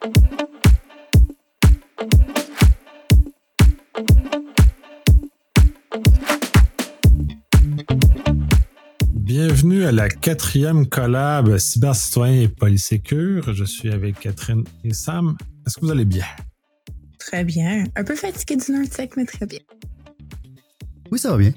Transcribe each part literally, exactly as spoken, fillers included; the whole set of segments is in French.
Bienvenue à la quatrième collab Cybercitoyen et Polysécure. Je suis avec Catherine et Sam. Est-ce que vous allez bien? Très bien. Un peu fatigué du NerdSec, mais très bien. Oui, ça va bien.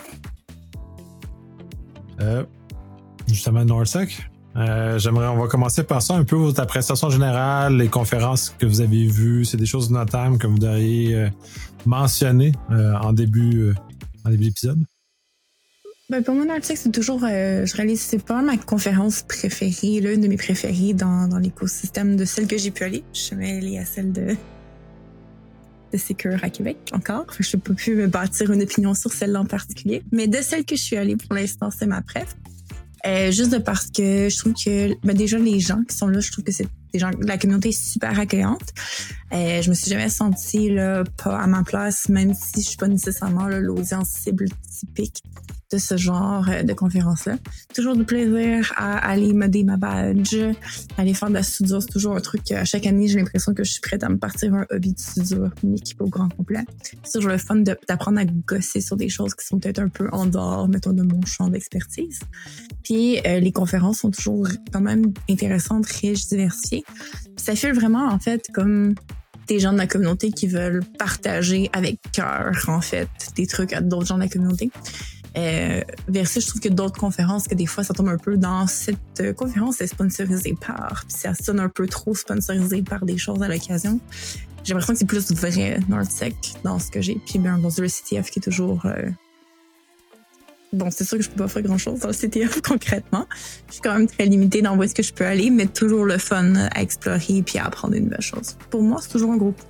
Euh, justement, NordSec, euh, j'aimerais, on va commencer par ça, un peu votre appréciation générale, les conférences que vous avez vues, c'est des choses notables que vous devriez euh, mentionner euh, en début, euh, en début d'épisode. Ben pour moi, NerdSec, c'est toujours, euh, je réalise, c'est pas ma conférence préférée, là, une de mes préférées dans, dans l'écosystème de celles que j'ai pu aller. Je suis jamais allée à celle de, de Secure à Québec encore. Enfin, je peux plus me bâtir une opinion sur celle-là en particulier. Mais de celle que je suis allée pour l'instant, c'est ma préf. Euh, juste de parce que je trouve que, ben déjà, les gens qui sont là, je trouve que c'est des gens, la communauté est super accueillante. Euh, je me suis jamais sentie, là, pas à ma place, même si je suis pas nécessairement, là, l'audience cible typique de ce genre de conférence-là. Toujours du plaisir à aller modder ma badge, aller faire de la soudure. C'est toujours un truc à chaque année, j'ai l'impression que je suis prête à me partir un hobby de soudure, une équipe au grand complet. C'est toujours le fun de, d'apprendre à gosser sur des choses qui sont peut-être un peu en dehors, mettons, de mon champ d'expertise. Puis euh, les conférences sont toujours quand même intéressantes, riches, diversifiées. Puis ça fait vraiment, en fait, comme des gens de la communauté qui veulent partager avec cœur, en fait, des trucs à d'autres gens de la communauté. Euh, versus, je trouve que d'autres conférences, que des fois, ça tombe un peu dans cette euh, conférence est sponsorisée par, puis ça sonne un peu trop sponsorisé par des choses à l'occasion. J'ai l'impression que c'est plus vrai NordSec dans ce que j'ai. Puis bien, dans le C T F qui est toujours... Euh... Bon, c'est sûr que je peux pas faire grand-chose dans le C T F concrètement. Je suis quand même très limitée dans où est-ce que je peux aller, mais toujours le fun à explorer puis à apprendre une nouvelle chose. Pour moi, c'est toujours un gros coup.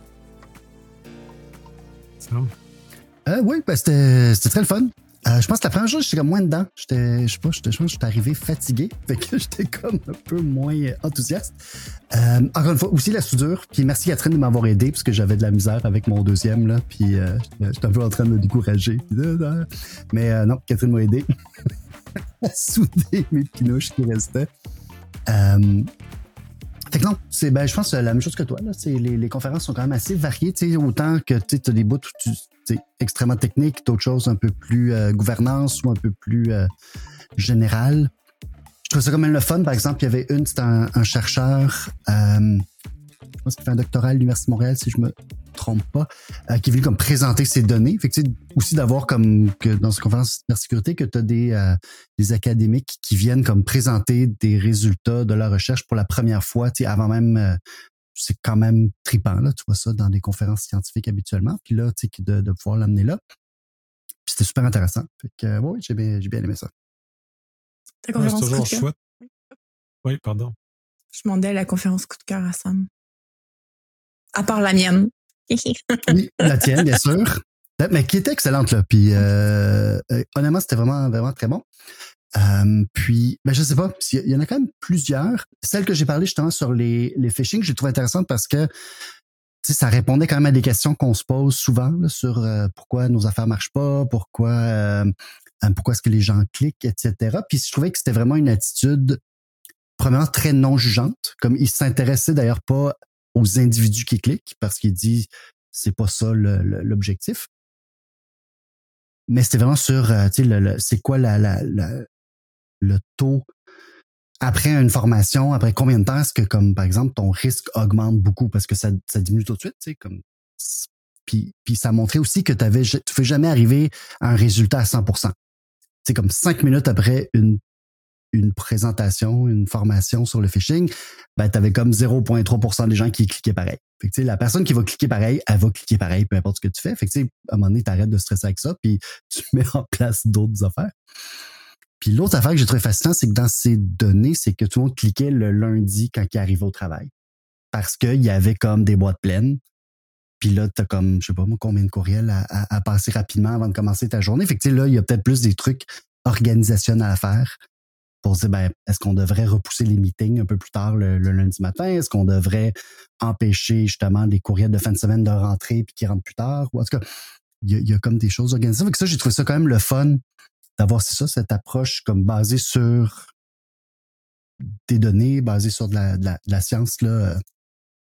Euh, oui, ben c'était, c'était très le fun. Euh, je pense que la première jour, j'étais comme moins dedans. J'étais, je sais pas, j'étais, je pense que j'étais arrivé fatigué. Fait que j'étais comme un peu moins enthousiaste. Euh, encore une fois, aussi la soudure. Puis merci Catherine de m'avoir aidé parce que j'avais de la misère avec mon deuxième, là. Puis euh, j'étais un peu en train de me décourager. Mais euh, non, Catherine m'a aidé à souder mes pinouches qui restaient. Euh, Fait que non, c'est, ben, je pense que c'est la même chose que toi. Là. Les, les conférences sont quand même assez variées. Autant que tu as des bouts où tu es extrêmement technique, d'autres choses un peu plus euh, gouvernance ou un peu plus euh, générales. Je trouve ça quand même le fun. Par exemple, il y avait une, c'était un, un chercheur, euh, je pense qu'il fait un doctorat à l'Université de Montréal, si je me trompe pas, euh, qui est venu comme présenter ses données. Fait que, aussi d'avoir comme que dans cette conférence de cybersécurité que tu as des, euh, des académiques qui viennent comme présenter des résultats de leur recherche pour la première fois, avant même, euh, c'est quand même trippant, là, tu vois ça dans des conférences scientifiques habituellement. Puis là, tu sais, de, de pouvoir l'amener là. Puis c'était super intéressant. Fait que euh, oui, j'ai bien, j'ai bien aimé ça. Ta conférence ouais, c'est toujours chouette. Oui, pardon. Je demandais à la conférence coup de cœur à Sam. À part la mienne. Oui, la tienne, bien sûr. Mais qui était excellente, là. Puis, euh, euh, honnêtement, c'était vraiment, vraiment très bon. Euh, puis, ben, je sais pas, il y en a quand même plusieurs. Celle que j'ai parlé justement sur les, les phishing, j'ai trouvé intéressante parce que, tu sais, ça répondait quand même à des questions qu'on se pose souvent, là, sur euh, pourquoi nos affaires marchent pas, pourquoi, euh, pourquoi est-ce que les gens cliquent, et cetera. Puis, je trouvais que c'était vraiment une attitude, premièrement, très non jugeante. Comme il s'intéressait d'ailleurs pas aux individus qui cliquent parce qu'il dit c'est pas ça le, le, l'objectif. Mais c'était vraiment sur, euh, tu sais, le, le, c'est quoi la, la, la, le taux après une formation, après combien de temps est-ce que, comme par exemple, ton risque augmente beaucoup parce que ça, ça diminue tout de suite, tu sais, comme. Puis, puis ça montrait aussi que t'avais, tu ne fais jamais arriver à un résultat à cent pour cent. C'est comme cinq minutes après une une présentation, une formation sur le phishing, ben, tu avais comme zéro virgule trois pour cent des gens qui cliquaient pareil. Fait que, tu sais, la personne qui va cliquer pareil, elle va cliquer pareil, peu importe ce que tu fais. Fait que, tu sais, à un moment donné, t'arrêtes de stresser avec ça, puis tu mets en place d'autres affaires. Puis l'autre affaire que j'ai trouvé fascinant, c'est que dans ces données, c'est que tout le monde cliquait le lundi quand il arrivait au travail. Parce qu'il y avait comme des boîtes pleines. Puis là, t'as comme, je sais pas moi, combien de courriels à, à, à passer rapidement avant de commencer ta journée. Fait que, tu sais, là, il y a peut-être plus des trucs organisationnels à faire. Pour se dire, ben, est-ce qu'on devrait repousser les meetings un peu plus tard le, le lundi matin? Est-ce qu'on devrait empêcher justement les courriels de fin de semaine de rentrer puis qui rentrent plus tard? Ou en tout cas, il y a, y a comme des choses organisées. Avec ça, j'ai trouvé ça quand même le fun d'avoir c'est ça, cette approche comme basée sur des données, basée sur de la, de la, de la science là,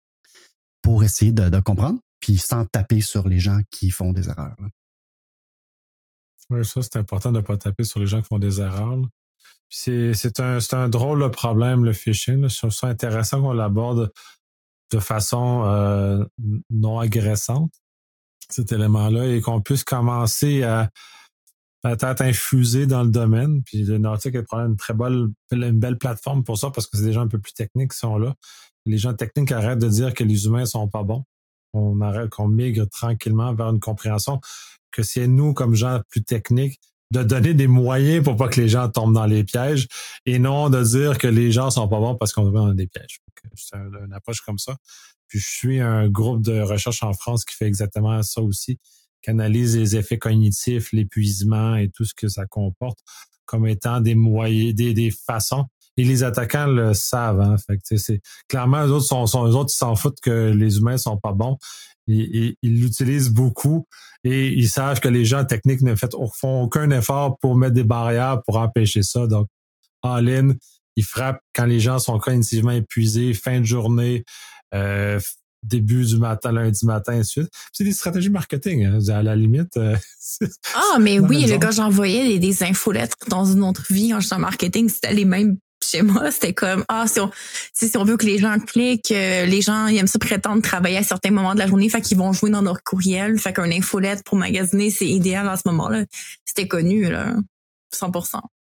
pour essayer de, de comprendre, puis sans taper sur les gens qui font des erreurs. Là. Oui, ça, c'est important de ne pas taper sur les gens qui font des erreurs. Là. Puis c'est, c'est, un, c'est un drôle de problème, le phishing. Là. Je trouve ça intéressant qu'on l'aborde de façon euh, non agressante, cet élément-là, et qu'on puisse commencer à peut-être infuser dans le domaine. Puis le Nautique est probablement une très belle, une belle plateforme pour ça, parce que c'est des gens un peu plus techniques qui sont là. Les gens techniques arrêtent de dire que les humains sont pas bons. On arrête, qu'on migre tranquillement vers une compréhension que c'est nous, comme gens plus techniques, de donner des moyens pour pas que les gens tombent dans les pièges et non de dire que les gens sont pas bons parce qu'on est dans des pièges. C'est un, une approche comme ça. Puis je suis un groupe de recherche en France qui fait exactement ça aussi, qui analyse les effets cognitifs, l'épuisement et tout ce que ça comporte comme étant des moyens, des, des façons. Et les attaquants le savent. Hein. Fait que, c'est, clairement, eux autres, sont, sont, eux autres, ils s'en foutent que les humains sont pas bons. Et, et, ils l'utilisent beaucoup et ils savent que les gens techniques ne fait, font aucun effort pour mettre des barrières pour empêcher ça. Donc, en ligne, ils frappent quand les gens sont cognitivement épuisés, fin de journée, euh, début du matin, lundi matin, et ainsi de suite. C'est des stratégies marketing, hein, à la limite. Euh, ah, mais oui, le gars, j'envoyais des, des infolettres dans une autre vie en marketing, c'était les mêmes chez moi. C'était comme, ah, si on, si on veut que les gens cliquent, euh, les gens, ils aiment ça prétendre travailler à certains moments de la journée, fait qu'ils vont jouer dans leur courriel, fait qu'un infolette pour magasiner, c'est idéal à ce moment-là. C'était connu, là, cent pour cent.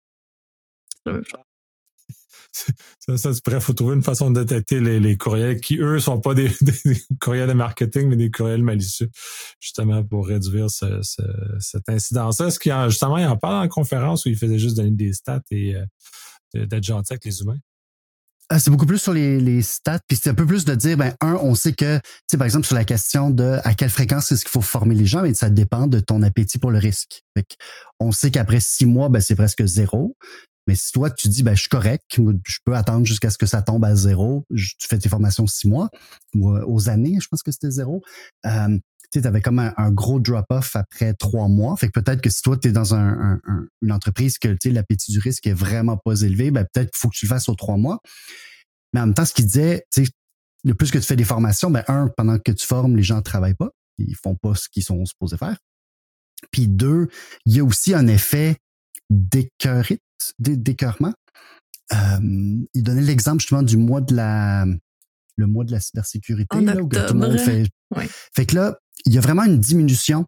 Ça, ça, bref, faut trouver une façon de détecter les, les courriels qui, eux, sont pas des, des courriels de marketing, mais des courriels malicieux, justement, pour réduire ce, ce, cette incidence-là. Est-ce qu'il y a, justement, il en parle en conférence où il faisait juste donner des stats et euh, d'être gentil avec les humains? Ah, c'est beaucoup plus sur les, les stats, puis c'est un peu plus de dire, ben, un, on sait que, tu sais, par exemple, sur la question de à quelle fréquence est-ce qu'il faut former les gens, mais ça dépend de ton appétit pour le risque. Fait on sait qu'après six mois, ben, c'est presque zéro. Mais si toi, tu dis, ben, je suis correct, je peux attendre jusqu'à ce que ça tombe à zéro, je, tu fais tes formations six mois, ou aux années, je pense que c'était zéro, euh, tu sais, avais comme un, un gros drop-off après trois mois. Fait que peut-être que si toi, tu es dans un, un, un, une entreprise que, tu sais, l'appétit du risque est vraiment pas élevé, ben, peut-être qu'il faut que tu le fasses aux trois mois. Mais en même temps, ce qu'il disait, tu sais, le plus que tu fais des formations, ben, un, pendant que tu formes, les gens ne travaillent pas. Ils font pas ce qu'ils sont supposés faire. Puis deux, il y a aussi un effet d'écœurite, d'écœurement. Euh, il donnait l'exemple justement du mois de la, le mois de la cybersécurité. En là, octobre. où tout le monde fait. Ouais. Fait que là, il y a vraiment une diminution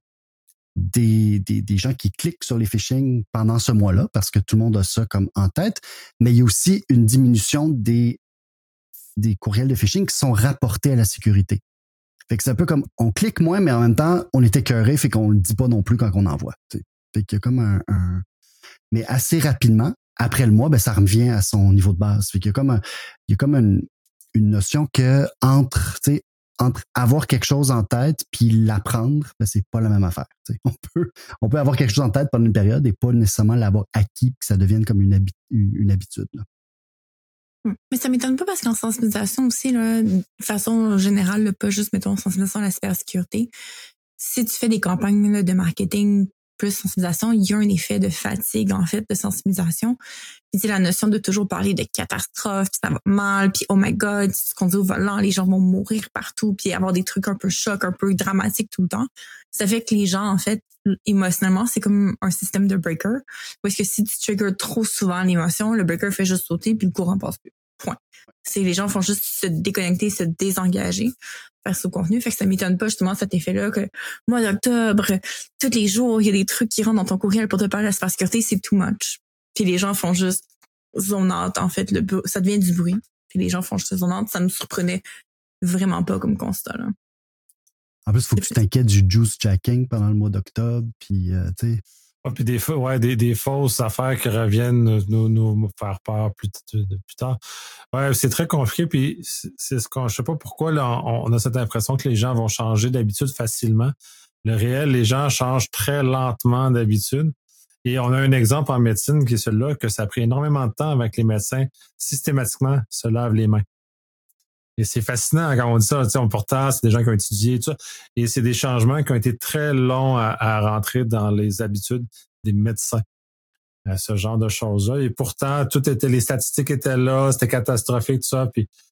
des, des, des gens qui cliquent sur les phishing pendant ce mois-là, parce que tout le monde a ça comme en tête. Mais il y a aussi une diminution des, des courriels de phishing qui sont rapportés à la sécurité. Fait que c'est un peu comme, on clique moins, mais en même temps, on est écœuré, fait qu'on le dit pas non plus quand on envoie. T'sais. Fait qu'il y a comme un, un... Mais assez rapidement, après le mois, ben, ça revient à son niveau de base. Fait qu'il y a comme un, il y a comme une, une notion que entre, tu sais, entre avoir quelque chose en tête puis l'apprendre, ben, c'est pas la même affaire. T'sais. On peut, on peut avoir quelque chose en tête pendant une période et pas nécessairement l'avoir acquis, que ça devienne comme une, habi- une, une habitude. Là. Mais ça m'étonne pas parce qu'en sensibilisation aussi, là, de façon générale, là, pas juste, mettons, sensibilisation à la cybersécurité, si tu fais des campagnes là, de marketing plus sensibilisation, il y a un effet de fatigue, en fait, de sensibilisation. Puis c'est la notion de toujours parler de catastrophe, puis ça va mal, puis oh my God, si tu conduis au volant, les gens vont mourir partout, puis avoir des trucs un peu chocs, un peu dramatiques tout le temps. Ça fait que les gens, en fait, émotionnellement, c'est comme un système de breaker. Parce que si tu triggers trop souvent l'émotion, le breaker fait juste sauter, puis le courant passe plus. Point. C'est les gens font juste se déconnecter, se désengager face au contenu. Fait que ça m'étonne pas justement cet effet-là que mois d'octobre, tous les jours, il y a des trucs qui rentrent dans ton courriel pour te parler de la cybersécurité, c'est too much. Puis les gens font juste zone out, en fait, le ça devient du bruit. Puis les gens font juste zone out, ça me surprenait vraiment pas comme constat, là. En plus, il faut que tu t'inquiètes du juice jacking pendant le mois d'octobre, puis euh, tu sais. Ah, puis des, ouais, des, des fausses affaires qui reviennent nous, nous faire peur plus, plus tard. Ouais, c'est très compliqué. Puis c'est, c'est ce qu'on, je sais pas pourquoi là, on, on a cette impression que les gens vont changer d'habitude facilement. Le réel, les gens changent très lentement d'habitude. Et on a un exemple en médecine qui est celui-là, que ça a pris énormément de temps avant que les médecins systématiquement se lavent les mains. Et c'est fascinant quand on dit ça. Tu sais, on, pourtant, c'est des gens qui ont étudié tout ça. Et c'est des changements qui ont été très longs à, à rentrer dans les habitudes des médecins. À ce genre de choses-là. Et pourtant, tout était, les statistiques étaient là, c'était catastrophique, tout ça. Puis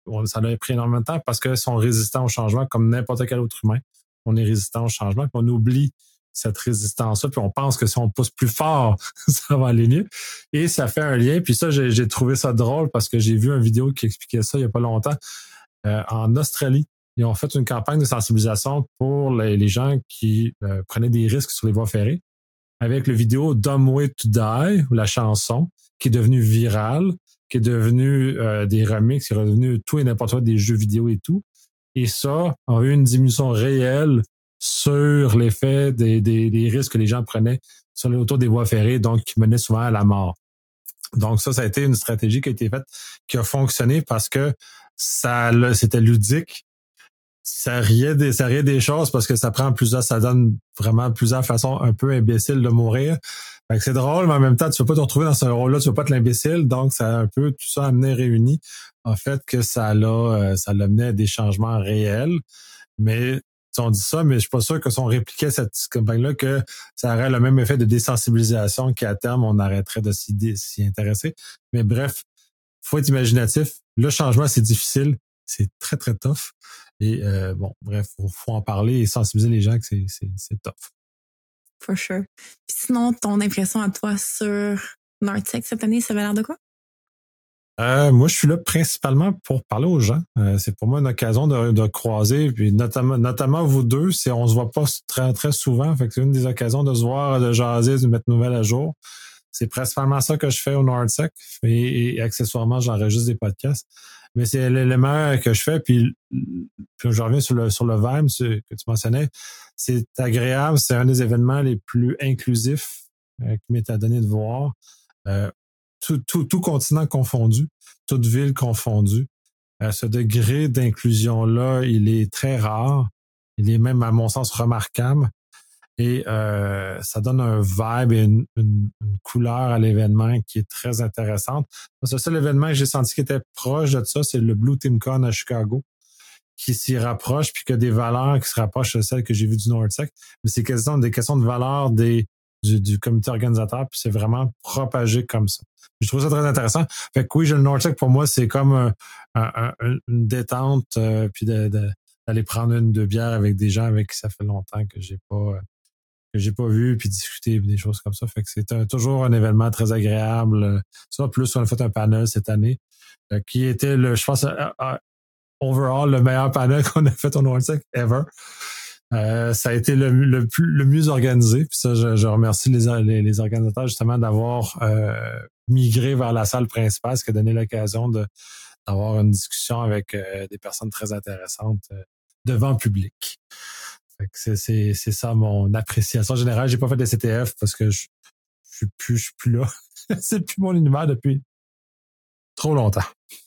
on, ça a pris énormément de temps parce qu'ils sont résistants au changement comme n'importe quel autre humain. On est résistant au changement, puis on oublie cette résistance-là, puis on pense que si on pousse plus fort, ça va aller mieux. Et ça fait un lien, puis ça, j'ai, j'ai trouvé ça drôle parce que j'ai vu une vidéo qui expliquait ça il y a pas longtemps. Euh, en Australie, ils ont fait une campagne de sensibilisation pour les, les gens qui euh, prenaient des risques sur les voies ferrées avec le vidéo Dumb Way to Die, ou la chanson, qui est devenue virale, qui est devenue euh, des remixes, qui est devenu tout et n'importe quoi, des jeux vidéo et tout. Et ça a eu une diminution réelle sur l'effet des, des, des risques que les gens prenaient sur les autour des voies ferrées, donc qui menaient souvent à la mort. Donc ça, ça a été une stratégie qui a été faite, qui a fonctionné parce que ça, c'était ludique. Ça riait des, ça riait des choses parce que ça prend plusieurs, ça donne vraiment plusieurs façons un peu imbéciles de mourir. Fait que c'est drôle, mais en même temps, tu vas pas te retrouver dans ce rôle-là, tu vas pas être l'imbécile. Donc, ça a un peu tout ça amené réuni. En fait, que ça l'a, ça l'a mené à des changements réels. Mais, on dit ça, mais je suis pas sûr que si on répliquait cette campagne-là, que ça aurait le même effet de désensibilisation qu'à terme, on arrêterait de s'y, s'y intéresser. Mais bref, faut être imaginatif. Le changement, c'est difficile. C'est très, très tough. Et euh, bon, bref, faut, faut en parler et sensibiliser les gens que c'est, c'est, c'est tough. For sure. Puis sinon, ton impression à toi sur Nordsec cette année, ça avait l'air de quoi? Euh, moi, je suis là principalement pour parler aux gens. Euh, c'est pour moi une occasion de, de croiser, puis notamment, notamment vous deux, c'est on se voit pas très, très souvent. Fait que c'est une des occasions de se voir, de jaser, de mettre nouvelles à jour. C'est principalement ça que je fais au Nordsec. Et, et accessoirement, j'enregistre des podcasts. Mais c'est l'élément que je fais, puis, puis je reviens sur le sur le Vibe que tu mentionnais. C'est agréable, c'est un des événements les plus inclusifs euh, qui m'est à donner de voir. Euh, tout, tout, tout continent confondu, toute ville confondue. Euh, ce degré d'inclusion-là, il est très rare. Il est même, à mon sens, remarquable. Et euh, ça donne un vibe et une, une, une couleur à l'événement qui est très intéressante. C'est le seul événement que j'ai senti qui était proche de ça, c'est le Blue Team Con à Chicago, qui s'y rapproche, puis qui a des valeurs qui se rapprochent de celles que j'ai vues du Nordsec. Mais c'est quasiment des questions de valeurs des, du, du comité organisateur, puis c'est vraiment propagé comme ça. Je trouve ça très intéressant. Fait que oui, j'ai le Nordsec, pour moi, c'est comme un, un, un, une détente, euh, puis de, de, d'aller prendre une deux bières avec des gens avec qui ça fait longtemps que j'ai pas... Euh, que j'ai pas vu, puis discuter, puis des choses comme ça. Fait que c'est un, toujours un événement très agréable. Ça, plus on a fait un panel cette année, euh, qui était, le, je pense, uh, uh, overall, le meilleur panel qu'on a fait au Nordsec ever. Euh, ça a été le, le, plus, le mieux organisé. Puis ça, je, je remercie les, les, les organisateurs justement d'avoir euh, migré vers la salle principale, ce qui a donné l'occasion de, d'avoir une discussion avec euh, des personnes très intéressantes euh, devant le public. Fait que c'est, c'est, c'est ça mon appréciation générale. J'ai pas fait de C T F parce que je, je suis plus, je suis plus là. C'est plus mon univers depuis trop longtemps.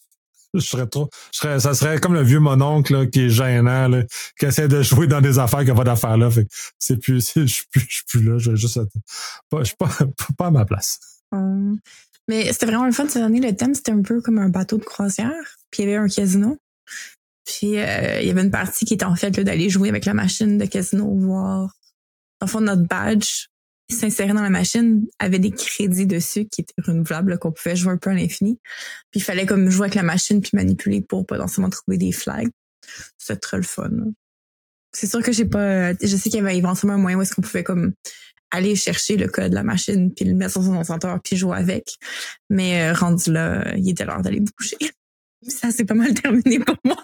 Je serais trop, je serais, ça serait comme le vieux mononcle, là, qui est gênant, là, qui essaie de jouer dans des affaires qui n'ont pas d'affaires là. Fait que c'est plus, c'est, je suis plus, je suis plus là. Je vais juste être, pas, je suis pas, pas à ma place. Hum. Mais c'était vraiment le fun cette année. Le thème, c'était un peu comme un bateau de croisière. Puis il y avait un casino. Puis, euh, il y avait une partie qui était en fait là, d'aller jouer avec la machine de casino, voir. En fond, notre badge s'insérer dans la machine avait des crédits dessus qui étaient renouvelables, là, qu'on pouvait jouer un peu à l'infini. Puis, il fallait comme jouer avec la machine puis manipuler pour potentiellement trouver des flags. C'était très le fun. Là. C'est sûr que j'ai pas... Je sais qu'il y avait éventuellement un moyen où est-ce qu'on pouvait comme aller chercher le code de la machine puis le mettre sur son ordinateur puis jouer avec. Mais euh, rendu là, il était l'heure d'aller bouger. Ça, c'est pas mal terminé pour moi.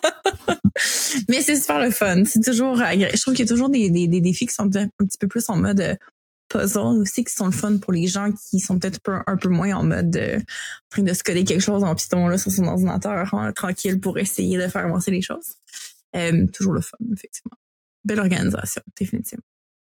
Mais c'est super le fun. C'est toujours agréable. Je trouve qu'il y a toujours des, des, des défis qui sont un petit peu plus en mode euh, puzzle aussi, qui sont le fun pour les gens qui sont peut-être un peu, un peu moins en mode euh, en train de se coder quelque chose en Python là, sur son ordinateur, hein, tranquille pour essayer de faire avancer les choses. Euh, toujours le fun, effectivement. Belle organisation, définitivement.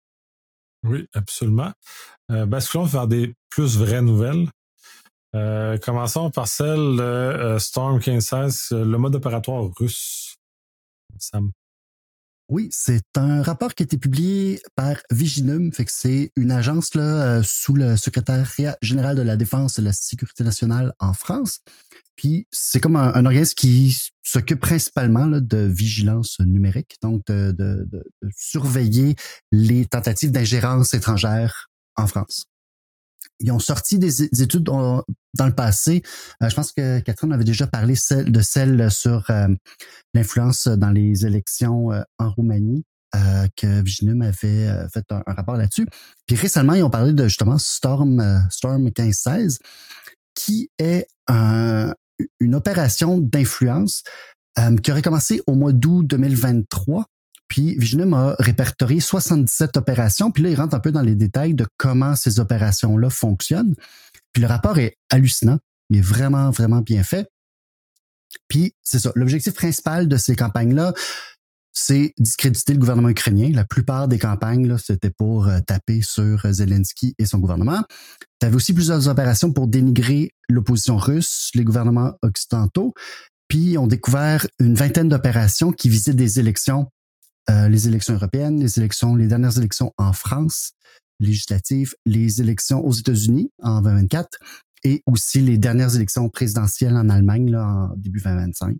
Oui, absolument. Euh, basculons vers des plus vraies nouvelles. Euh, commençons par celle de euh, Storm quinze seize, le mode opératoire russe. Sam. Oui, c'est un rapport qui a été publié par Viginum, fait que c'est une agence là euh, sous le secrétariat général de la Défense et de la Sécurité nationale en France. Puis c'est comme un, un organisme qui s'occupe principalement là, de vigilance numérique, donc de, de, de, de surveiller les tentatives d'ingérence étrangère en France. ils ont sorti des, des études dans, dans le passé. Euh, je pense que Catherine avait déjà parlé celle, de celle sur euh, l'influence dans les élections euh, en Roumanie, euh, que Viginum avait euh, fait un, un rapport là-dessus. Puis récemment, ils ont parlé de justement Storm, euh, Storm quinze seize, qui est un, une opération d'influence euh, qui aurait commencé au mois d'août deux mille vingt-trois. Puis Viginum a répertorié soixante-dix-sept opérations. Puis là, il rentre un peu dans les détails de comment ces opérations-là fonctionnent. Puis le rapport est hallucinant. Il est vraiment, vraiment bien fait. Puis c'est ça. L'objectif principal de ces campagnes-là, c'est discréditer le gouvernement ukrainien. La plupart des campagnes, là, c'était pour euh, taper sur euh, Zelensky et son gouvernement. Tu avais aussi plusieurs opérations pour dénigrer l'opposition russe, les gouvernements occidentaux. Puis on découvert une vingtaine d'opérations qui visaient des élections. Euh, les élections européennes, les élections, les dernières élections en France, législatives, les élections aux États-Unis en vingt vingt-quatre et aussi les dernières élections présidentielles en Allemagne là, en début vingt vingt-cinq.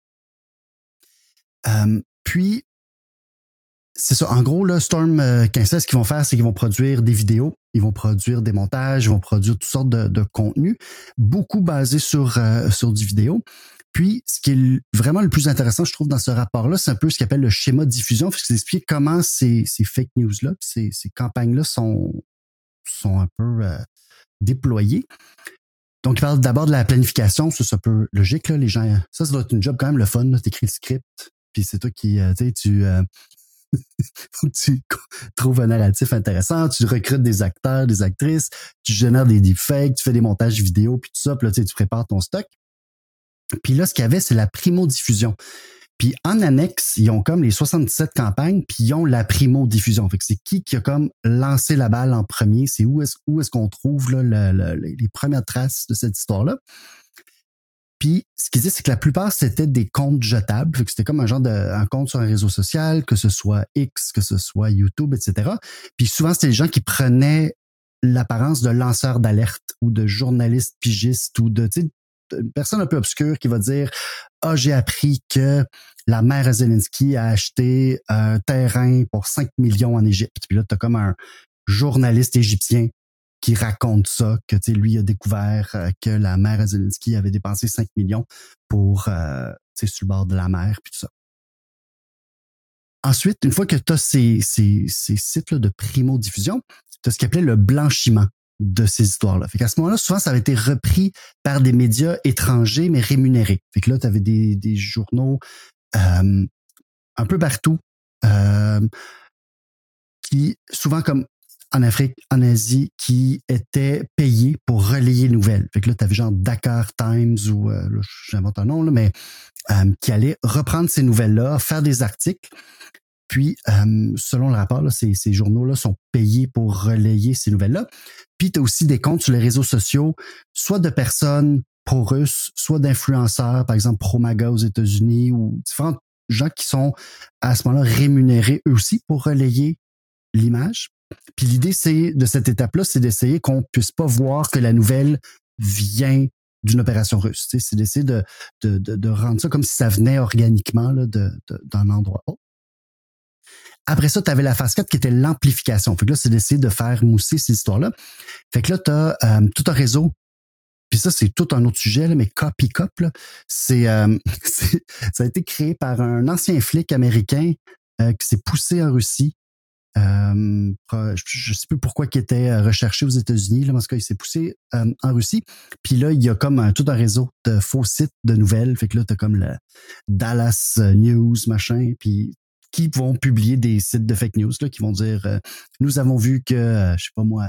Euh, puis, c'est ça. En gros, là, Storm quinze seize, ce qu'ils vont faire, c'est qu'ils vont produire des vidéos, ils vont produire des montages, ils vont produire toutes sortes de, de contenus, beaucoup basés sur, euh, sur du vidéo. Puis, ce qui est vraiment le plus intéressant, je trouve, dans ce rapport-là, c'est un peu ce qu'on appelle le schéma de diffusion, parce que c'est expliquer comment ces, ces fake news-là, ces, ces campagnes-là sont, sont un peu euh, déployées. Donc, il parle d'abord de la planification, ça, c'est un peu logique, là, les gens, ça, ça doit être une job quand même le fun, tu écris le script, puis c'est toi qui, euh, tu sais, tu, euh, tu trouves un narratif intéressant, tu recrutes des acteurs, des actrices, tu génères des deepfakes, tu fais des montages vidéo, puis tout ça, puis là, tu sais, tu prépares ton stock. Puis là, ce qu'il y avait, c'est la primo-diffusion. Puis en annexe, ils ont comme les soixante-dix-sept campagnes, puis ils ont la primo-diffusion. Fait que c'est qui qui a comme lancé la balle en premier? C'est où est-ce, où est-ce qu'on trouve là, le, le, les premières traces de cette histoire-là? Puis ce qu'ils disent, c'est que la plupart, c'était des comptes jetables. Fait que c'était comme un genre de un compte sur un réseau social, que ce soit X, que ce soit YouTube, et cetera. Puis souvent, c'était les gens qui prenaient l'apparence de lanceurs d'alerte ou de journalistes pigistes ou de, tu sais, une personne un peu obscure qui va dire « Ah, j'ai appris que la mère à Zelensky a acheté un terrain pour cinq millions en Égypte. » Puis là, t'as comme un journaliste égyptien qui raconte ça, que tu sais, lui a découvert euh, que la mère à Zelensky avait dépensé cinq millions pour, euh, tu sais, sur le bord de la mer, puis tout ça. Ensuite, une fois que tu as ces, ces, ces sites-là de primo-diffusion, tu as ce qu'on appelait le blanchiment de ces histoires-là. Fait qu'à ce moment-là, souvent, ça avait été repris par des médias étrangers, mais rémunérés. Fait que là, tu avais des, des journaux euh, un peu partout euh, qui, souvent comme en Afrique, en Asie, qui étaient payés pour relayer les nouvelles. Fait que là, tu avais genre Dakar Times ou, euh, là, j'invente un nom, là, mais euh, qui allaient reprendre ces nouvelles-là, faire des articles. Puis, euh, selon le rapport, là, ces, ces journaux-là sont payés pour relayer ces nouvelles-là. Puis, tu as aussi des comptes sur les réseaux sociaux, soit de personnes pro-russes, soit d'influenceurs, par exemple pro-MAGA aux États-Unis, ou différents gens qui sont à ce moment-là rémunérés eux aussi pour relayer l'image. Puis l'idée, c'est de cette étape-là, c'est d'essayer qu'on puisse pas voir que la nouvelle vient d'une opération russe. Tu sais, c'est d'essayer de, de, de, de rendre ça comme si ça venait organiquement là, de, de, d'un endroit autre. Après ça, tu avais la phase quatre qui était l'amplification. Fait que là, c'est d'essayer de faire mousser ces histoires-là. Fait que là, tu as euh, tout un réseau. Puis ça, c'est tout un autre sujet, là, mais CopyCop, là, c'est, euh, c'est, ça a été créé par un ancien flic américain euh, qui s'est poussé en Russie. Euh, je ne sais plus pourquoi il était recherché aux États-Unis, là, parce qu'il s'est poussé euh, en Russie. Puis là, il y a comme un, tout un réseau de faux sites de nouvelles. Fait que là, tu as comme le Dallas News, machin, puis qui vont publier des sites de fake news, là, qui vont dire euh, nous avons vu que, euh, je sais pas moi,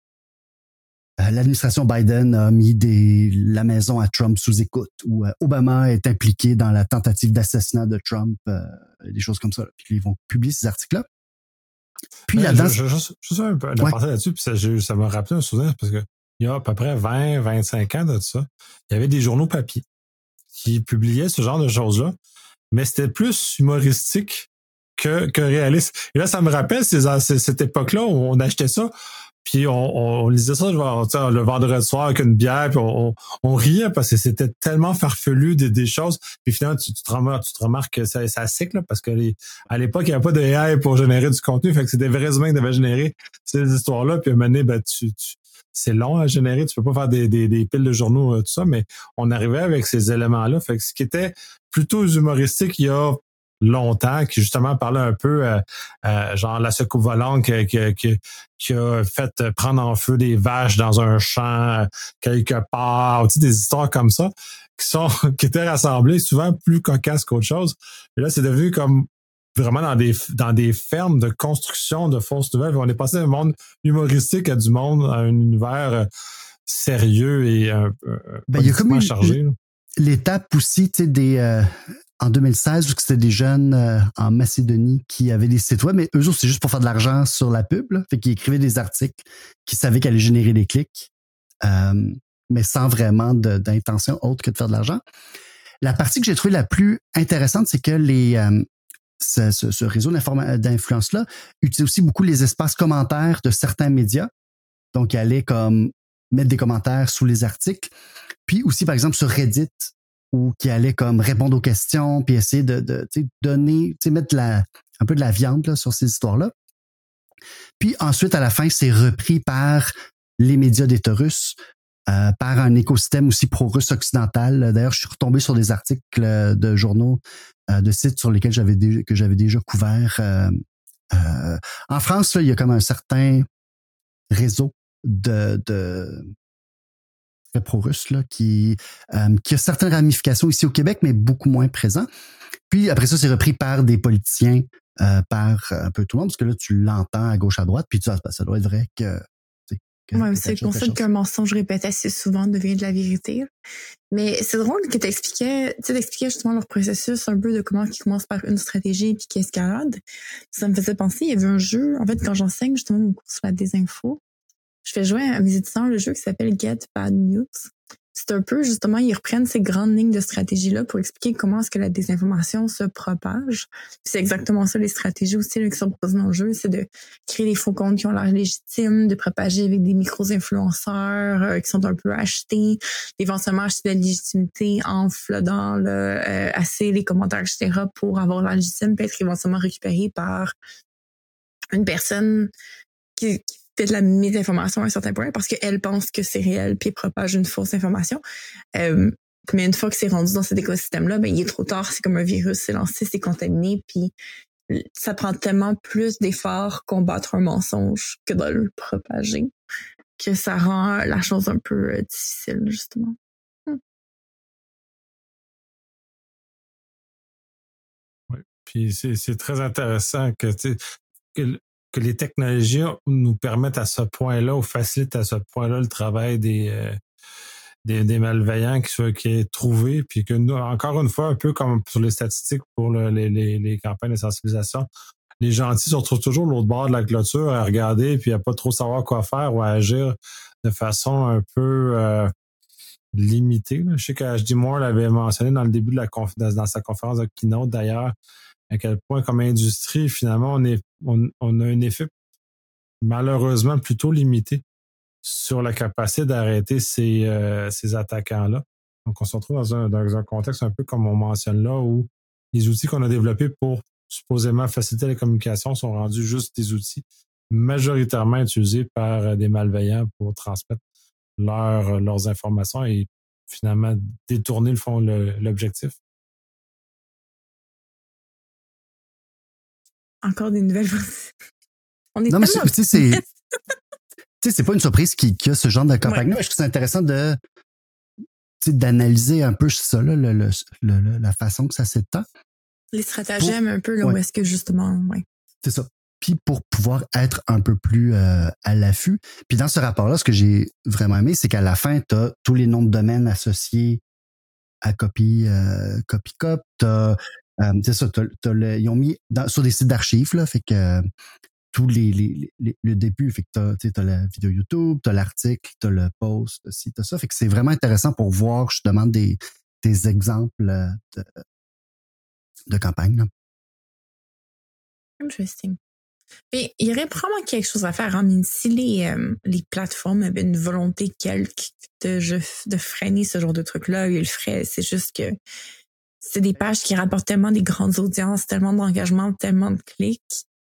euh, l'administration Biden a mis des, la maison à Trump sous écoute, ou euh, Obama est impliqué dans la tentative d'assassinat de Trump, euh, des choses comme ça. Là. Puis ils vont publier ces articles-là. Puis là-dedans, je, je, je, je suis un peu ouais. passé là-dessus, puis ça, ça m'a rappelé un souvenir, parce que il y a à peu près vingt, vingt-cinq ans de ça, il y avait des journaux papier qui publiaient ce genre de choses-là, mais c'était plus humoristique que, que réaliste. Et là, ça me rappelle ces, ces, cette époque-là où on achetait ça, puis on, on, on lisait ça genre, le vendredi soir avec une bière, puis on, on, on riait parce que c'était tellement farfelu des, des choses. Puis finalement, tu, tu, te, remarques, tu te remarques que ça, ça cycle, là, parce que les, à l'époque, il n'y avait pas de A I pour générer du contenu, fait que c'est des vrais humains qui devaient générer ces histoires-là, puis à un moment donné, ben, tu, tu, c'est long à générer. Tu peux pas faire des, des, des piles de journaux, euh, tout ça, mais on arrivait avec ces éléments-là. Fait que ce qui était plutôt humoristique il y a longtemps, qui justement parlait un peu, euh, euh, genre la secoupe volante qui, qui, qui, qui a fait prendre en feu des vaches dans un champ euh, quelque part, tu sais, des histoires comme ça, qui sont qui étaient rassemblées souvent plus cocasses qu'autre chose. Et là, c'est devenu comme vraiment dans des dans des fermes de construction de fausses nouvelles. On est passé d'un monde humoristique à du monde, à un univers euh, sérieux et un peu ben, il y a comme une, chargé. Là. L'étape aussi, tu sais, des euh, en deux mille seize, où c'était des jeunes euh, en Macédonie qui avaient des sites web, mais eux autres, c'est juste pour faire de l'argent sur la pub. Là. Fait qu'ils écrivaient des articles qui savaient qu'ils allaient générer des clics, euh, mais sans vraiment de, d'intention autre que de faire de l'argent. La partie que j'ai trouvée la plus intéressante, c'est que les euh, ce, ce, ce réseau d'influence-là utilise aussi beaucoup les espaces commentaires de certains médias. Donc, il allait comme mettre des commentaires sous les articles. Puis aussi, par exemple, sur Reddit, ou qui allait comme répondre aux questions, puis essayer de, de donner, mettre de la, un peu de la viande là, sur ces histoires-là. Puis ensuite, à la fin, c'est repris par les médias d'État russes, euh, par un écosystème aussi pro-russe occidental. D'ailleurs, je suis retombé sur des articles de journaux, euh, de sites sur lesquels j'avais déjà, que j'avais déjà couvert. Euh, euh, en France, là, il y a comme un certain réseau de... de pro-russe là, qui, euh, qui a certaines ramifications ici au Québec, mais beaucoup moins présent. Puis après ça, c'est repris par des politiciens, euh, par un peu tout le monde, parce que là, tu l'entends à gauche, à droite, puis tu dis, ah, ça doit être vrai que... que ouais, que c'est pour ça qu'un mensonge répété assez souvent devient de la vérité. Mais c'est drôle que tu expliquais, tu expliquais justement leur processus un peu de comment ils commencent par une stratégie puis qui escalade. Ça me faisait penser, il y avait un jeu, en fait, quand j'enseigne justement mon cours sur la désinfo, je fais jouer à mes étudiants le jeu qui s'appelle Get Bad News. C'est un peu, justement, ils reprennent ces grandes lignes de stratégie-là pour expliquer comment est-ce que la désinformation se propage. C'est exactement ça, les stratégies aussi là, qui sont proposées dans le jeu, c'est de créer des faux comptes qui ont l'air légitimes, de propager avec des micro-influenceurs euh, qui sont un peu achetés, éventuellement acheter de la légitimité en floodant là, euh, assez les commentaires, et cetera pour avoir la légitime, peut être éventuellement récupéré par une personne qui, qui fait de la mésinformation à un certain point parce qu'elle pense que c'est réel puis propage une fausse information. Euh, mais une fois que c'est rendu dans cet écosystème-là, ben il est trop tard. C'est comme un virus, c'est lancé, c'est contaminé. Puis ça prend tellement plus d'efforts combattre un mensonge que de le propager que ça rend la chose un peu euh, difficile, justement. Hmm. Oui. Puis c'est, c'est très intéressant que tu sais, que que les technologies nous permettent à ce point-là ou facilitent à ce point-là le travail des, euh, des, des malveillants qui, soit, qui est trouvé, puis que nous, encore une fois, un peu comme sur les statistiques pour le, les, les, les campagnes de sensibilisation, les gentils se retrouvent toujours de l'autre bord de la clôture à regarder puis à pas trop savoir quoi faire ou à agir de façon un peu euh, limitée. Je sais que H D Moore l'avait mentionné dans le début de la conf- dans sa conférence de keynote d'ailleurs, à quel point, comme industrie, finalement, on est on, on a un effet malheureusement plutôt limité sur la capacité d'arrêter ces, euh, ces attaquants-là. Donc, on se retrouve dans un, dans un contexte un peu comme on mentionne là, où les outils qu'on a développés pour supposément faciliter la communication sont rendus juste des outils majoritairement utilisés par des malveillants pour transmettre leur, leurs informations et finalement détourner le fond, le, l'objectif. Encore des nouvelles. On est non, mais tu sais, c'est, tu sais, c'est pas une surprise qu'il y a ce genre de campagne-là. Ouais. Je trouve que c'est intéressant de, tu sais, d'analyser un peu ça, là, le, le, le, la façon que ça s'étend. Les stratagèmes pour, un peu, là, ouais. Où est-ce que justement, ouais. C'est ça. Puis pour pouvoir être un peu plus euh, à l'affût. Puis dans ce rapport-là, ce que j'ai vraiment aimé, c'est qu'à la fin, tu as tous les noms de domaines associés à Copy, euh, CopyCop. T'as, euh, c'est ça, t'as, t'as le, ils ont mis dans, sur des sites d'archives, là, fait que euh, tous les, les, les, le début, fait que t'as, t'as la vidéo YouTube, t'as l'article, t'as le post, t'as ci, t'as ça. Fait que c'est vraiment intéressant pour voir justement des, des exemples de, de campagne. Là. Interesting. Mais il y aurait probablement quelque chose à faire. Hein? Mais si les, euh, les plateformes avaient une volonté quelque de, de freiner ce genre de trucs-là, ils le feraient. C'est juste que c'est des pages qui rapportent tellement des grandes audiences, tellement d'engagement, tellement de clics.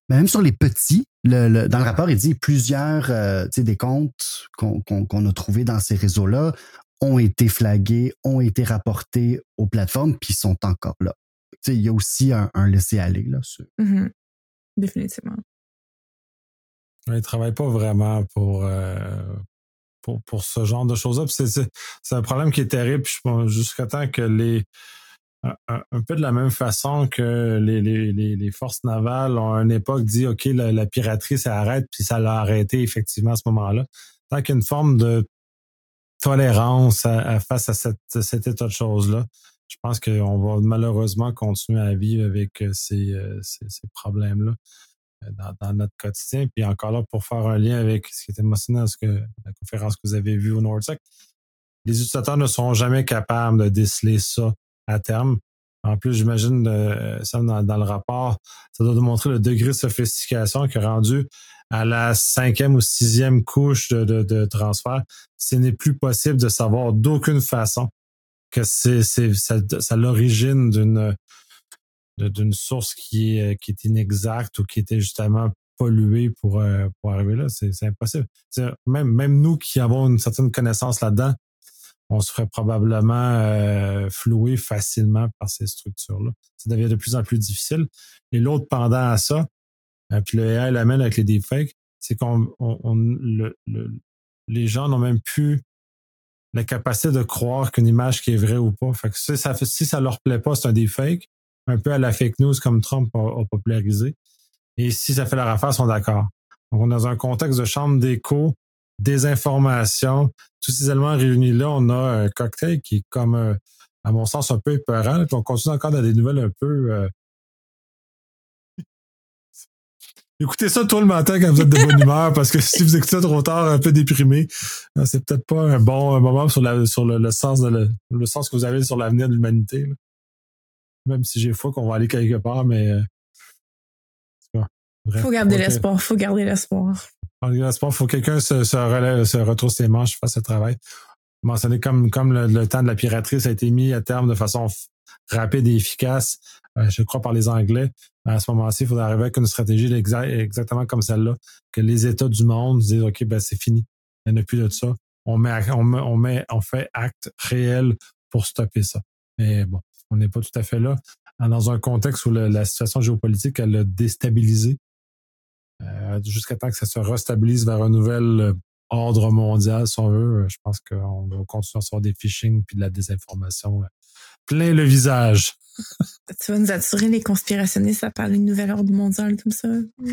Mais même sur les petits, le, le, dans le rapport, il dit plusieurs euh, tu sais, des comptes qu'on, qu'on, qu'on a trouvés dans ces réseaux-là ont été flagués, ont été rapportés aux plateformes, puis sont encore là. Tu sais, il y a aussi un, un laisser-aller là. Sur... Mm-hmm. Définitivement. Ils ne travaillent pas vraiment pour, euh, pour, pour ce genre de choses-là. Puis c'est, c'est, c'est un problème qui est terrible. Puis je pense jusqu'à temps que les. Un, un peu de la même façon que les, les, les, les forces navales ont à une époque dit OK, la, la piraterie, ça arrête, puis ça l'a arrêté effectivement à ce moment-là. Tant qu'il y a une forme de tolérance à, à, face à cette, cet état de choses-là, je pense qu'on va malheureusement continuer à vivre avec ces, ces, ces problèmes-là dans, dans notre quotidien. Puis encore là, pour faire un lien avec ce qui était mentionné dans ce que, la conférence que vous avez vue au NORDSEC, les utilisateurs ne seront jamais capables de déceler ça à terme. En plus, j'imagine euh, ça dans, dans le rapport, ça doit démontrer le degré de sophistication qui est rendu à la cinquième ou sixième couche de, de, de transfert. Ce n'est plus possible de savoir d'aucune façon que c'est, c'est ça, ça l'origine d'une d'une source qui est qui est inexacte ou qui était justement polluée pour euh, pour arriver là. C'est, c'est impossible. C'est, même même nous qui avons une certaine connaissance là-dedans, on se ferait probablement euh, flouer facilement par ces structures-là. Ça devient de plus en plus difficile. Et l'autre pendant à ça, euh, puis le A I l'amène avec les deepfakes, c'est qu'on on, on, le, le, les gens n'ont même plus la capacité de croire qu'une image qui est vraie ou pas. Fait que si ça, si ça leur plaît pas, c'est un deepfake, un peu à la fake news comme Trump a, a popularisé. Et si ça fait leur affaire, ils sont d'accord. Donc, on est dans un contexte de chambre d'écho, désinformation, tous ces éléments réunis-là, on a un cocktail qui est comme, euh, à mon sens, un peu épeurant. Puis on continue encore dans des nouvelles un peu... Euh... Écoutez ça tout le matin quand vous êtes de bonne humeur, parce que si vous écoutez ça trop tard, un peu déprimé, c'est peut-être pas un bon moment sur, la, sur le, le sens de le, le sens que vous avez sur l'avenir de l'humanité. Là. Même si j'ai foi qu'on va aller quelque part, mais... Euh... Bref, faut garder okay. l'espoir, faut garder l'espoir. Il faut que quelqu'un se, se, relève, se retrousse ses manches, fasse ce travail. Mentionné comme, comme le, le temps de la piraterie, ça a été mis à terme de façon f- rapide et efficace, euh, je crois par les Anglais. À ce moment-ci, il faudrait arriver avec une stratégie exa- exactement comme celle-là, que les États du monde disent OK, ben c'est fini, il n'y en a plus de ça. On met, on met, on met, on fait acte réel pour stopper ça. Mais bon, on n'est pas tout à fait là. Dans un contexte où le, la situation géopolitique, elle a déstabilisé. Euh, jusqu'à temps que ça se restabilise vers un nouvel euh, ordre mondial, si on veut, je pense qu'on va continuer à avoir des phishing puis de la désinformation euh, plein le visage. Tu vas nous attirer les conspirationnistes à parler de nouvel ordre mondial comme ça?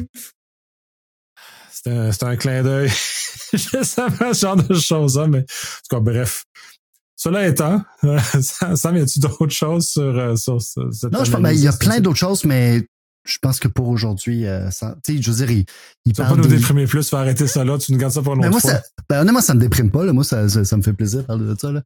C'est un, c'est un clin d'œil. Je sais pas ce genre de choses-là, mais en tout cas, bref. Cela étant, ça, ça y a-tu d'autres choses sur, sur cette Non, je pense, ben, il y a plein d'autres choses, mais je pense que pour aujourd'hui, euh, ça, tu sais, je veux dire, il, il tu vas pas nous des... déprimer plus, tu vas arrêter ça là, tu nous gardes ça pour une autre moi, fois. Ça, ben, honnêtement, ça me déprime pas, là. Moi, ça, ça, ça me fait plaisir de parler de ça, là.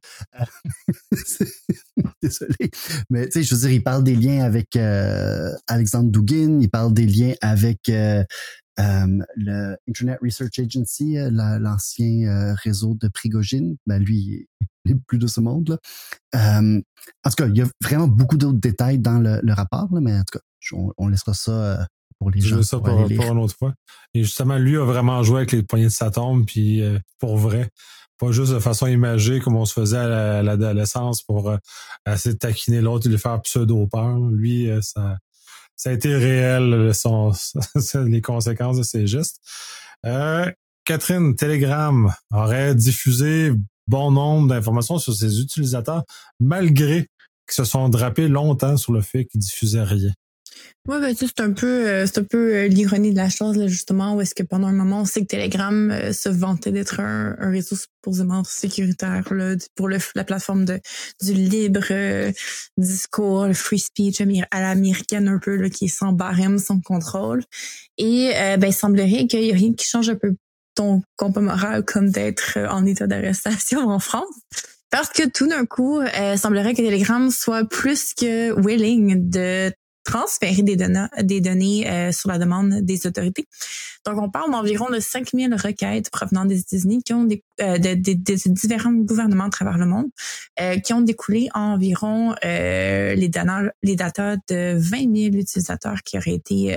Désolé. Mais, tu sais, je veux dire, il parle des liens avec, euh, Alexandre Dugin, il parle des liens avec, euh, euh, le Internet Research Agency, la, l'ancien euh, réseau de Prigogine. Ben, lui, il est plus de ce monde, là. Euh, en tout cas, il y a vraiment beaucoup d'autres détails dans le, le rapport, là, mais en tout cas, on, on laissera ça euh, pour les je gens. veux ça pour, pour, pour une autre fois. Et justement, lui a vraiment joué avec les poignées de sa tombe, puis euh, pour vrai. Pas juste de façon imagée comme on se faisait à, à l'adolescence pour euh, essayer de taquiner l'autre et lui faire pseudo-peur. Lui, euh, ça, ça a été réel, son, les conséquences de ses gestes. Euh, Catherine, Telegram aurait diffusé bon nombre d'informations sur ses utilisateurs, malgré qu'ils se sont drapés longtemps sur le fait qu'ils diffusaient rien. Oui, ben, tu sais, c'est un peu, euh, c'est un peu euh, l'ironie de la chose, là, justement, où est-ce que pendant un moment, on sait que Telegram euh, se vantait d'être un, un réseau supposément sécuritaire, là, pour le, la plateforme de, du libre euh, discours, le free speech à l'américaine un peu, là, qui est sans barème, sans contrôle. Et, euh, ben, il semblerait qu'il y a rien qui change un peu ton compas moral comme d'être en état d'arrestation en France. Parce que tout d'un coup, euh, semblerait que Telegram soit plus que willing de transférer des données, des données euh, sur la demande des autorités. Donc, on parle d'environ de cinq mille requêtes provenant des États-Unis qui ont des, euh, de, de, de différents gouvernements à travers le monde euh, qui ont découlé environ euh, les, dana, les datas de vingt mille utilisateurs qui auraient été euh,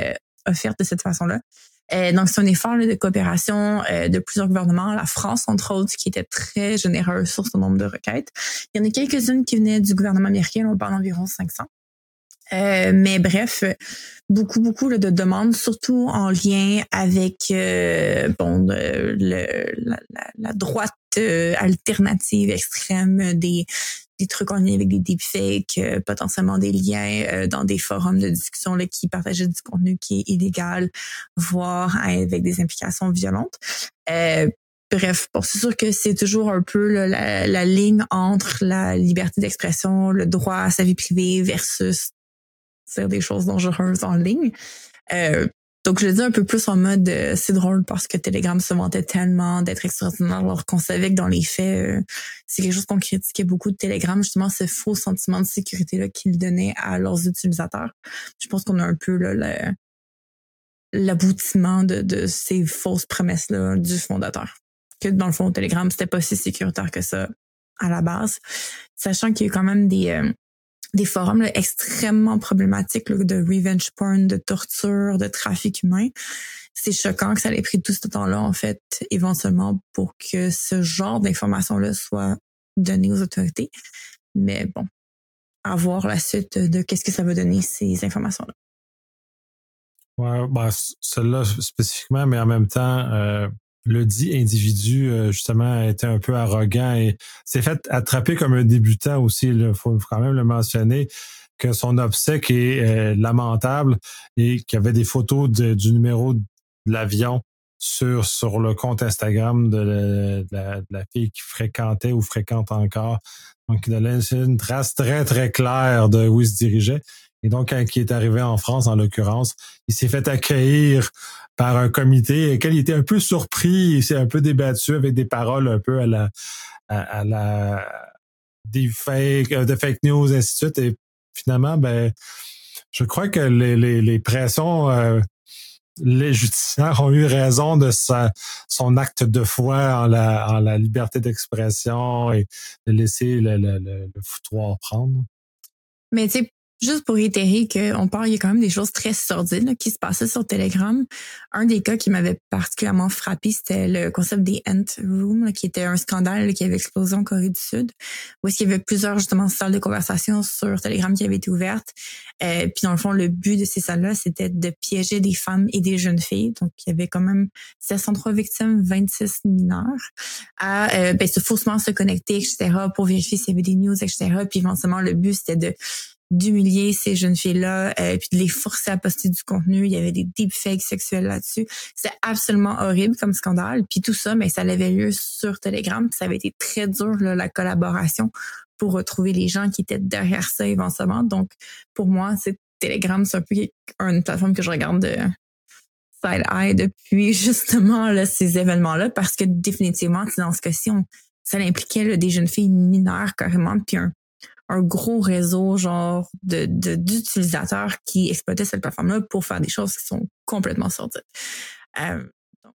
offertes de cette façon-là. Euh, donc, c'est un effort là, de coopération euh, de plusieurs gouvernements. La France, entre autres, qui était très généreuse sur ce nombre de requêtes. Il y en a quelques-unes qui venaient du gouvernement américain, on parle d'environ cinq cents. Euh, mais bref, beaucoup, beaucoup là, de demandes, surtout en lien avec euh, bon de, le, la, la, la droite euh, alternative extrême, des, des trucs en lien avec des deepfakes, euh, potentiellement des liens euh, dans des forums de discussion là, qui partageaient du contenu qui est illégal, voire avec des implications violentes. Euh, Bref, bon, c'est sûr que c'est toujours un peu là, la, la ligne entre la liberté d'expression, le droit à sa vie privée versus dire des choses dangereuses en ligne. Euh, donc, je le dis un peu plus en mode, euh, c'est drôle parce que Telegram se vantait tellement d'être extraordinaire alors qu'on savait que dans les faits, euh, c'est quelque chose qu'on critiquait beaucoup de Telegram, justement, ce faux sentiment de sécurité-là qu'ils donnaient à leurs utilisateurs. Je pense qu'on a un peu là, le, l'aboutissement de, de ces fausses promesses-là du fondateur. Que dans le fond, Telegram, c'était pas si sécuritaire que ça à la base. Sachant qu'il y a eu quand même des... Euh, des forums là, extrêmement problématiques là, de revenge porn, de torture, de trafic humain. C'est choquant que ça ait pris tout ce temps-là, en fait, éventuellement, pour que ce genre d'informations-là soit donné aux autorités. Mais bon, à voir la suite de qu'est-ce que ça va donner, ces informations-là. Ouais, ben, celle-là spécifiquement, mais en même temps, euh, le dit individu, euh, justement, était un peu arrogant et s'est fait attraper comme un débutant aussi. Il faut quand même le mentionner, que son obsèque est euh, lamentable et qu'il y avait des photos de, du numéro de l'avion sur sur le compte Instagram de la, de la, de la fille qui fréquentait ou fréquente encore. Donc, il donnait une trace très, très claire de où il se dirigeait. Et donc, quand il est arrivé en France, en l'occurrence, il s'est fait accueillir par un comité auquel il était un peu surpris. Il s'est un peu débattu avec des paroles un peu à la à, à la des fake, de fake news, ainsi de suite. Et finalement, ben, je crois que les, les, les pressions, euh, les judiciaires ont eu raison de sa, son acte de foi en la, en la liberté d'expression et de laisser le, le, le, le foutoir prendre. Mais tu sais, juste pour réitérer qu'on parle, il y a quand même des choses très sordides là, qui se passaient sur Telegram. Un des cas qui m'avait particulièrement frappé, c'était le concept des Ant Rooms, là, qui était un scandale là, qui avait explosé en Corée du Sud, où est-ce qu'il y avait plusieurs justement salles de conversation sur Telegram qui avaient été ouvertes. Euh, puis dans le fond, le but de ces salles-là, c'était de piéger des femmes et des jeunes filles. Donc, il y avait quand même sept cent trois victimes, vingt-six mineurs, à euh, ben, se faussement se connecter, et cetera, pour vérifier s'il y avait des news, et cetera. Puis éventuellement, le but, c'était de d'humilier ces jeunes filles-là, euh, puis de les forcer à poster du contenu. Il y avait des deepfakes sexuels là-dessus. C'était absolument horrible comme scandale. Puis tout ça, mais ça avait lieu sur Telegram. Puis ça avait été très dur, là, la collaboration pour retrouver les gens qui étaient derrière ça éventuellement. Donc, pour moi, c'est Telegram, c'est un peu une plateforme que je regarde de side-eye depuis justement là, ces événements-là, parce que définitivement, dans ce cas-ci, on, ça impliquait là, des jeunes filles mineures carrément, puis un un gros réseau genre de, de d'utilisateurs qui exploitaient cette plateforme-là pour faire des choses qui sont complètement sordides. Euh, donc.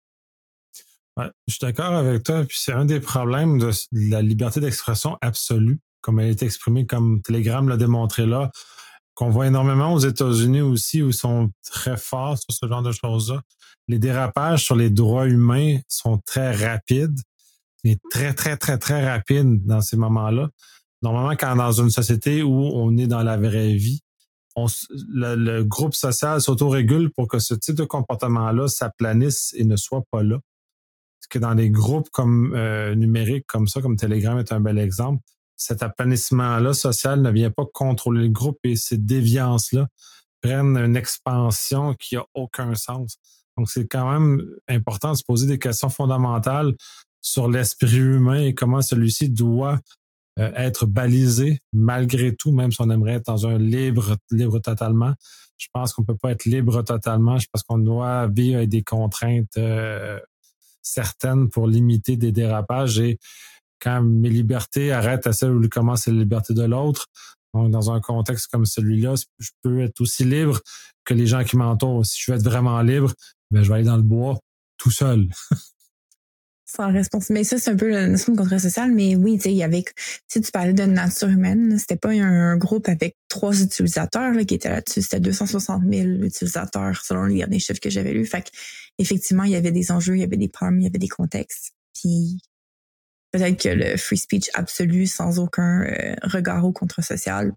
Ouais, je suis d'accord avec toi. Puis c'est un des problèmes de la liberté d'expression absolue, comme elle est exprimée, comme Telegram l'a démontré là, qu'on voit énormément aux États-Unis aussi, où ils sont très forts sur ce genre de choses-là. Les dérapages sur les droits humains sont très rapides, et très, très, très, très rapides dans ces moments-là. Normalement, quand dans une société où on est dans la vraie vie, on, le, le groupe social s'autorégule pour que ce type de comportement-là s'aplanisse et ne soit pas là. Parce que dans des groupes comme euh, numériques comme ça, comme Telegram est un bel exemple, cet aplanissement-là social ne vient pas contrôler le groupe et ces déviances-là prennent une expansion qui a aucun sens. Donc, c'est quand même important de se poser des questions fondamentales sur l'esprit humain et comment celui-ci doit Euh, être balisé malgré tout, même si on aimerait être dans un libre, libre totalement. Je pense qu'on peut pas être libre totalement. Je pense qu'on doit vivre avec des contraintes euh, certaines pour limiter des dérapages. Et quand mes libertés arrêtent à celle où commence la liberté de l'autre, donc dans un contexte comme celui-là, je peux être aussi libre que les gens qui m'entourent. Si je veux être vraiment libre, ben je vais aller dans le bois tout seul. Sans réponse. Mais ça, c'est un peu la notion de contrat social. Mais oui, tu sais, il y avait, si tu parlais de nature humaine, là, c'était pas un, un groupe avec trois utilisateurs là, qui étaient là-dessus. C'était deux cent soixante mille utilisateurs selon les derniers chiffres que j'avais lus. Fait qu'effectivement, il y avait des enjeux, il y avait des problèmes, il y avait des contextes. Puis peut-être que le free speech absolu sans aucun euh, regard au contrat social.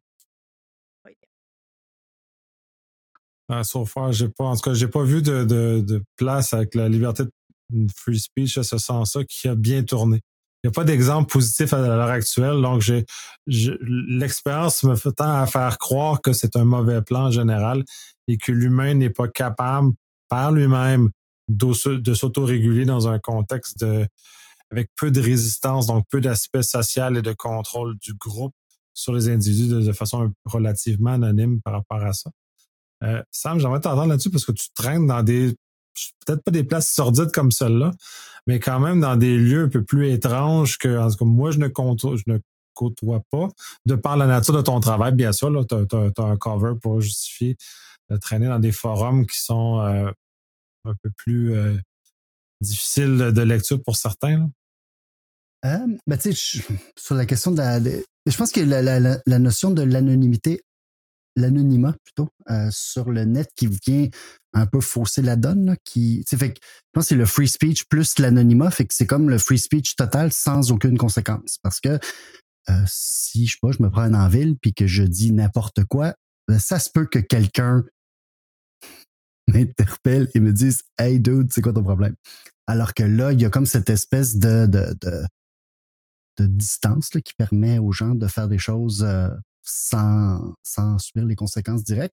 Ah, so far, j'ai pas, en tout cas, j'ai pas vu de, de, de place avec la liberté de free speech à ce sens-là qui a bien tourné. Il n'y a pas d'exemple positif à l'heure actuelle, donc j'ai, j'ai l'expérience me fait tend à faire croire que c'est un mauvais plan en général et que l'humain n'est pas capable par lui-même de s'autoréguler dans un contexte de avec peu de résistance, donc peu d'aspect social et de contrôle du groupe sur les individus de, de façon relativement anonyme par rapport à ça. Euh, Sam, j'aimerais t'entendre là-dessus parce que tu traînes dans des, peut-être pas des places sordides comme celle-là, mais quand même dans des lieux un peu plus étranges que, en tout cas, moi, je ne, côtoie, je ne côtoie pas, de par la nature de ton travail, bien sûr. Tu as un cover pour justifier de traîner dans des forums qui sont euh, un peu plus euh, difficiles de lecture pour certains. Là. Euh, ben, tu sais, sur la question de la... De, je pense que la, la, la notion de l'anonymité, l'anonymat plutôt, euh, sur le net qui vient un peu fausser la donne, là, qui, tu sais, fait que je pense que c'est le free speech plus l'anonymat, fait que c'est comme le free speech total sans aucune conséquence. Parce que euh, si, je sais pas, je me prends en ville puis que je dis n'importe quoi, ben, ça se peut que quelqu'un m'interpelle et me dise « Hey dude, c'est quoi ton problème? » Alors que là, il y a comme cette espèce de, de, de, de distance là, qui permet aux gens de faire des choses euh, sans, sans subir les conséquences directes.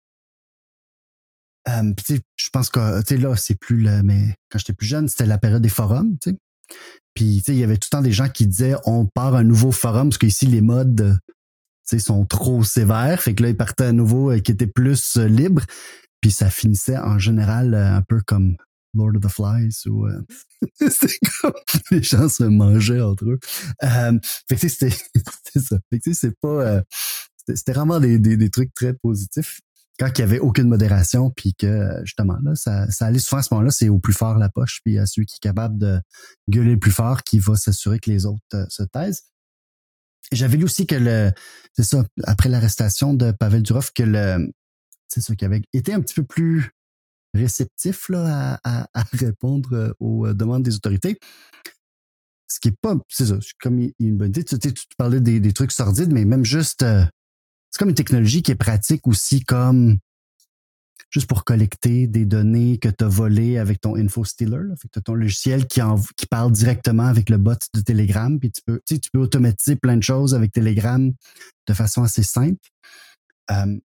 Euh, puis je pense que tu sais là, c'est plus le. Mais quand j'étais plus jeune, c'était la période des forums, tu sais. Puis tu sais, il y avait tout le temps des gens qui disaient on part un nouveau forum parce qu'ici les modes tu sais, sont trop sévères. Fait que là, ils partaient à nouveau euh, qui étaient plus euh, libres. Puis ça finissait en général euh, un peu comme Lord of the Flies ou euh, c'est comme les gens se mangeaient entre eux. Euh, fait que c'était c'est ça. Fait que c'est pas euh, c'était, c'était vraiment des, des, des trucs très positifs quand il y avait aucune modération puis que justement là ça ça allait souvent à ce moment-là, c'est au plus fort la poche puis à celui qui est capable de gueuler le plus fort qui va s'assurer que les autres euh, se taisent. Et j'avais lu aussi que le c'est ça après l'arrestation de Pavel Durov que le c'est ça qui avait été un petit peu plus réceptif là, à, à, à répondre aux demandes des autorités. Ce qui est pas, c'est ça, comme une bonne idée. Tu, tu, tu parlais des, des trucs sordides, mais même juste, euh, c'est comme une technologie qui est pratique aussi comme juste pour collecter des données que tu as volées avec ton InfoStealer. Là. Fait que tu as ton logiciel qui, en, qui parle directement avec le bot de Telegram, puis tu peux, tu sais, tu peux automatiser plein de choses avec Telegram de façon assez simple. Euh,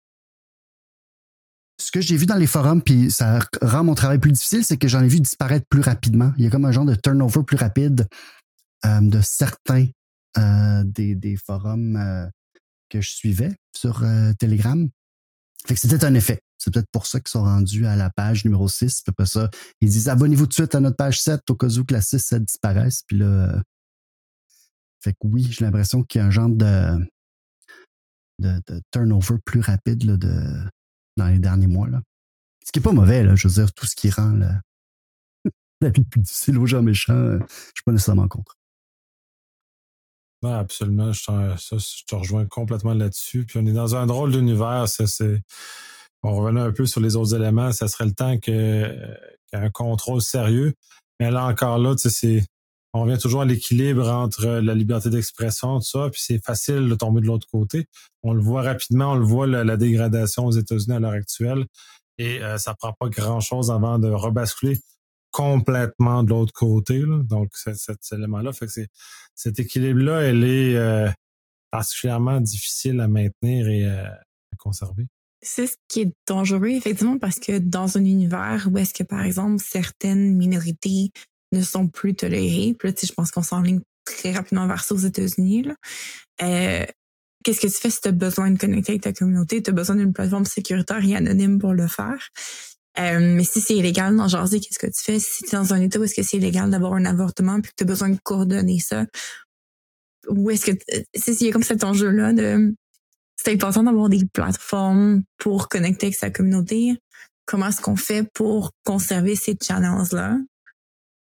Ce que j'ai vu dans les forums, puis ça rend mon travail plus difficile, c'est que j'en ai vu disparaître plus rapidement. Il y a comme un genre de turnover plus rapide euh, de certains euh, des, des forums euh, que je suivais sur euh, Telegram. Fait que c'était un effet. C'est peut-être pour ça qu'ils sont rendus à la page numéro six. Puis après ça, ils disent abonnez-vous tout de suite à notre page sept au cas où que la six, sept disparaisse. Puis là, euh... fait que oui, j'ai l'impression qu'il y a un genre de, de, de turnover plus rapide là, de dans les derniers mois. Là. Ce qui est pas mauvais, là, je veux dire, tout ce qui rend la, la vie plus difficile aux gens méchants, euh, je suis pas nécessairement contre. Non, absolument, je, ça, je te rejoins complètement là-dessus. Puis on est dans un drôle d'univers. Ça, c'est, on revenait un peu sur les autres éléments. Ça serait le temps que, qu'il y ait un contrôle sérieux. Mais là encore là, tu sais, c'est, on revient toujours à l'équilibre entre la liberté d'expression, tout ça, puis c'est facile de tomber de l'autre côté. On le voit rapidement, on le voit, la, la dégradation aux États-Unis à l'heure actuelle, et euh, ça prend pas grand-chose avant de rebasculer complètement de l'autre côté. Là. Donc, c'est, cet élément-là, fait que c'est, cet équilibre-là, elle est euh, particulièrement difficile à maintenir et euh, à conserver. C'est ce qui est dangereux, effectivement, parce que dans un univers où est-ce que, par exemple, certaines minorités ne sont plus tolérées, puis là, tu sais, je pense qu'on s'enligne très rapidement vers ça aux États-Unis, là. Euh, qu'est-ce que tu fais si tu as besoin de connecter avec ta communauté? Tu as besoin d'une plateforme sécuritaire et anonyme pour le faire. Euh, mais si c'est illégal d'en jaser, qu'est-ce que tu fais? Si tu es dans un état où est-ce que c'est illégal d'avoir un avortement puis que tu as besoin de coordonner ça, où est-ce que... Il y a comme cet enjeu-là de... C'est important d'avoir des plateformes pour connecter avec sa communauté. Comment est-ce qu'on fait pour conserver ces channels-là?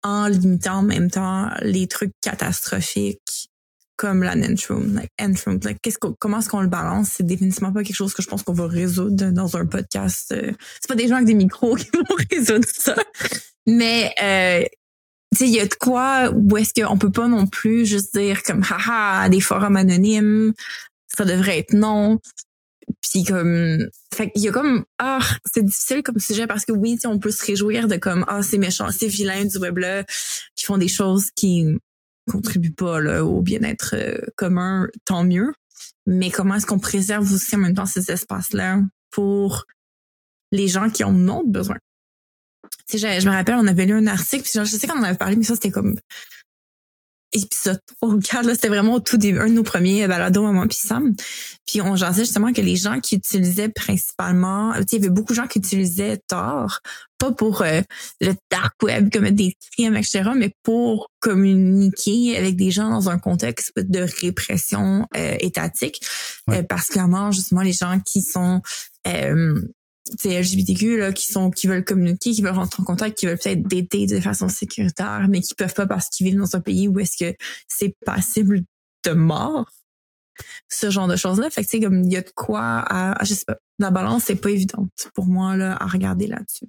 en limitant en même temps les trucs catastrophiques comme la Enthroned. Like, Enthroned, like, qu'est-ce qu'on, comment est-ce qu'on le balance? C'est définitivement pas quelque chose que je pense qu'on va résoudre dans un podcast. Euh, c'est pas des gens avec des micros qui vont résoudre ça. Mais, euh, tu sais, il y a de quoi où est-ce qu'on peut pas non plus juste dire comme, haha, des forums anonymes, ça devrait être non. Puis comme, fait qu'il y a comme, ah, c'est difficile comme sujet parce que oui, tu sais, on peut se réjouir de comme, ah, c'est méchant, c'est vilain du web là, qui font des choses qui contribuent pas là, au bien-être euh, commun, tant mieux. Mais comment est-ce qu'on préserve aussi en même temps ces espaces-là pour les gens qui en ont besoin? Tu sais, je, je me rappelle, on avait lu un article, puis genre, je sais qu'on en avait parlé, mais ça, c'était comme épisode trois ou quatre, là, c'était vraiment au tout début, un de nos premiers balados, maman puis Sam. Puis on jasait justement que les gens qui utilisaient principalement, tu sais, il y avait beaucoup de gens qui utilisaient Tor, pas pour euh, le dark web, commettre des crimes, et cetera, mais pour communiquer avec des gens dans un contexte de répression euh, étatique. Ouais. Euh, particulièrement, justement, les gens qui sont euh, c'est L G B T Q là, qui sont qui veulent communiquer, qui veulent rentrer en contact, qui veulent peut-être dater de façon sécuritaire, mais qui peuvent pas parce qu'ils vivent dans un pays où est-ce que c'est passible de mort. Ce genre de choses-là. Fait que tu sais, comme il y a de quoi à, je sais pas, la balance c'est pas évidente pour moi là à regarder là-dessus.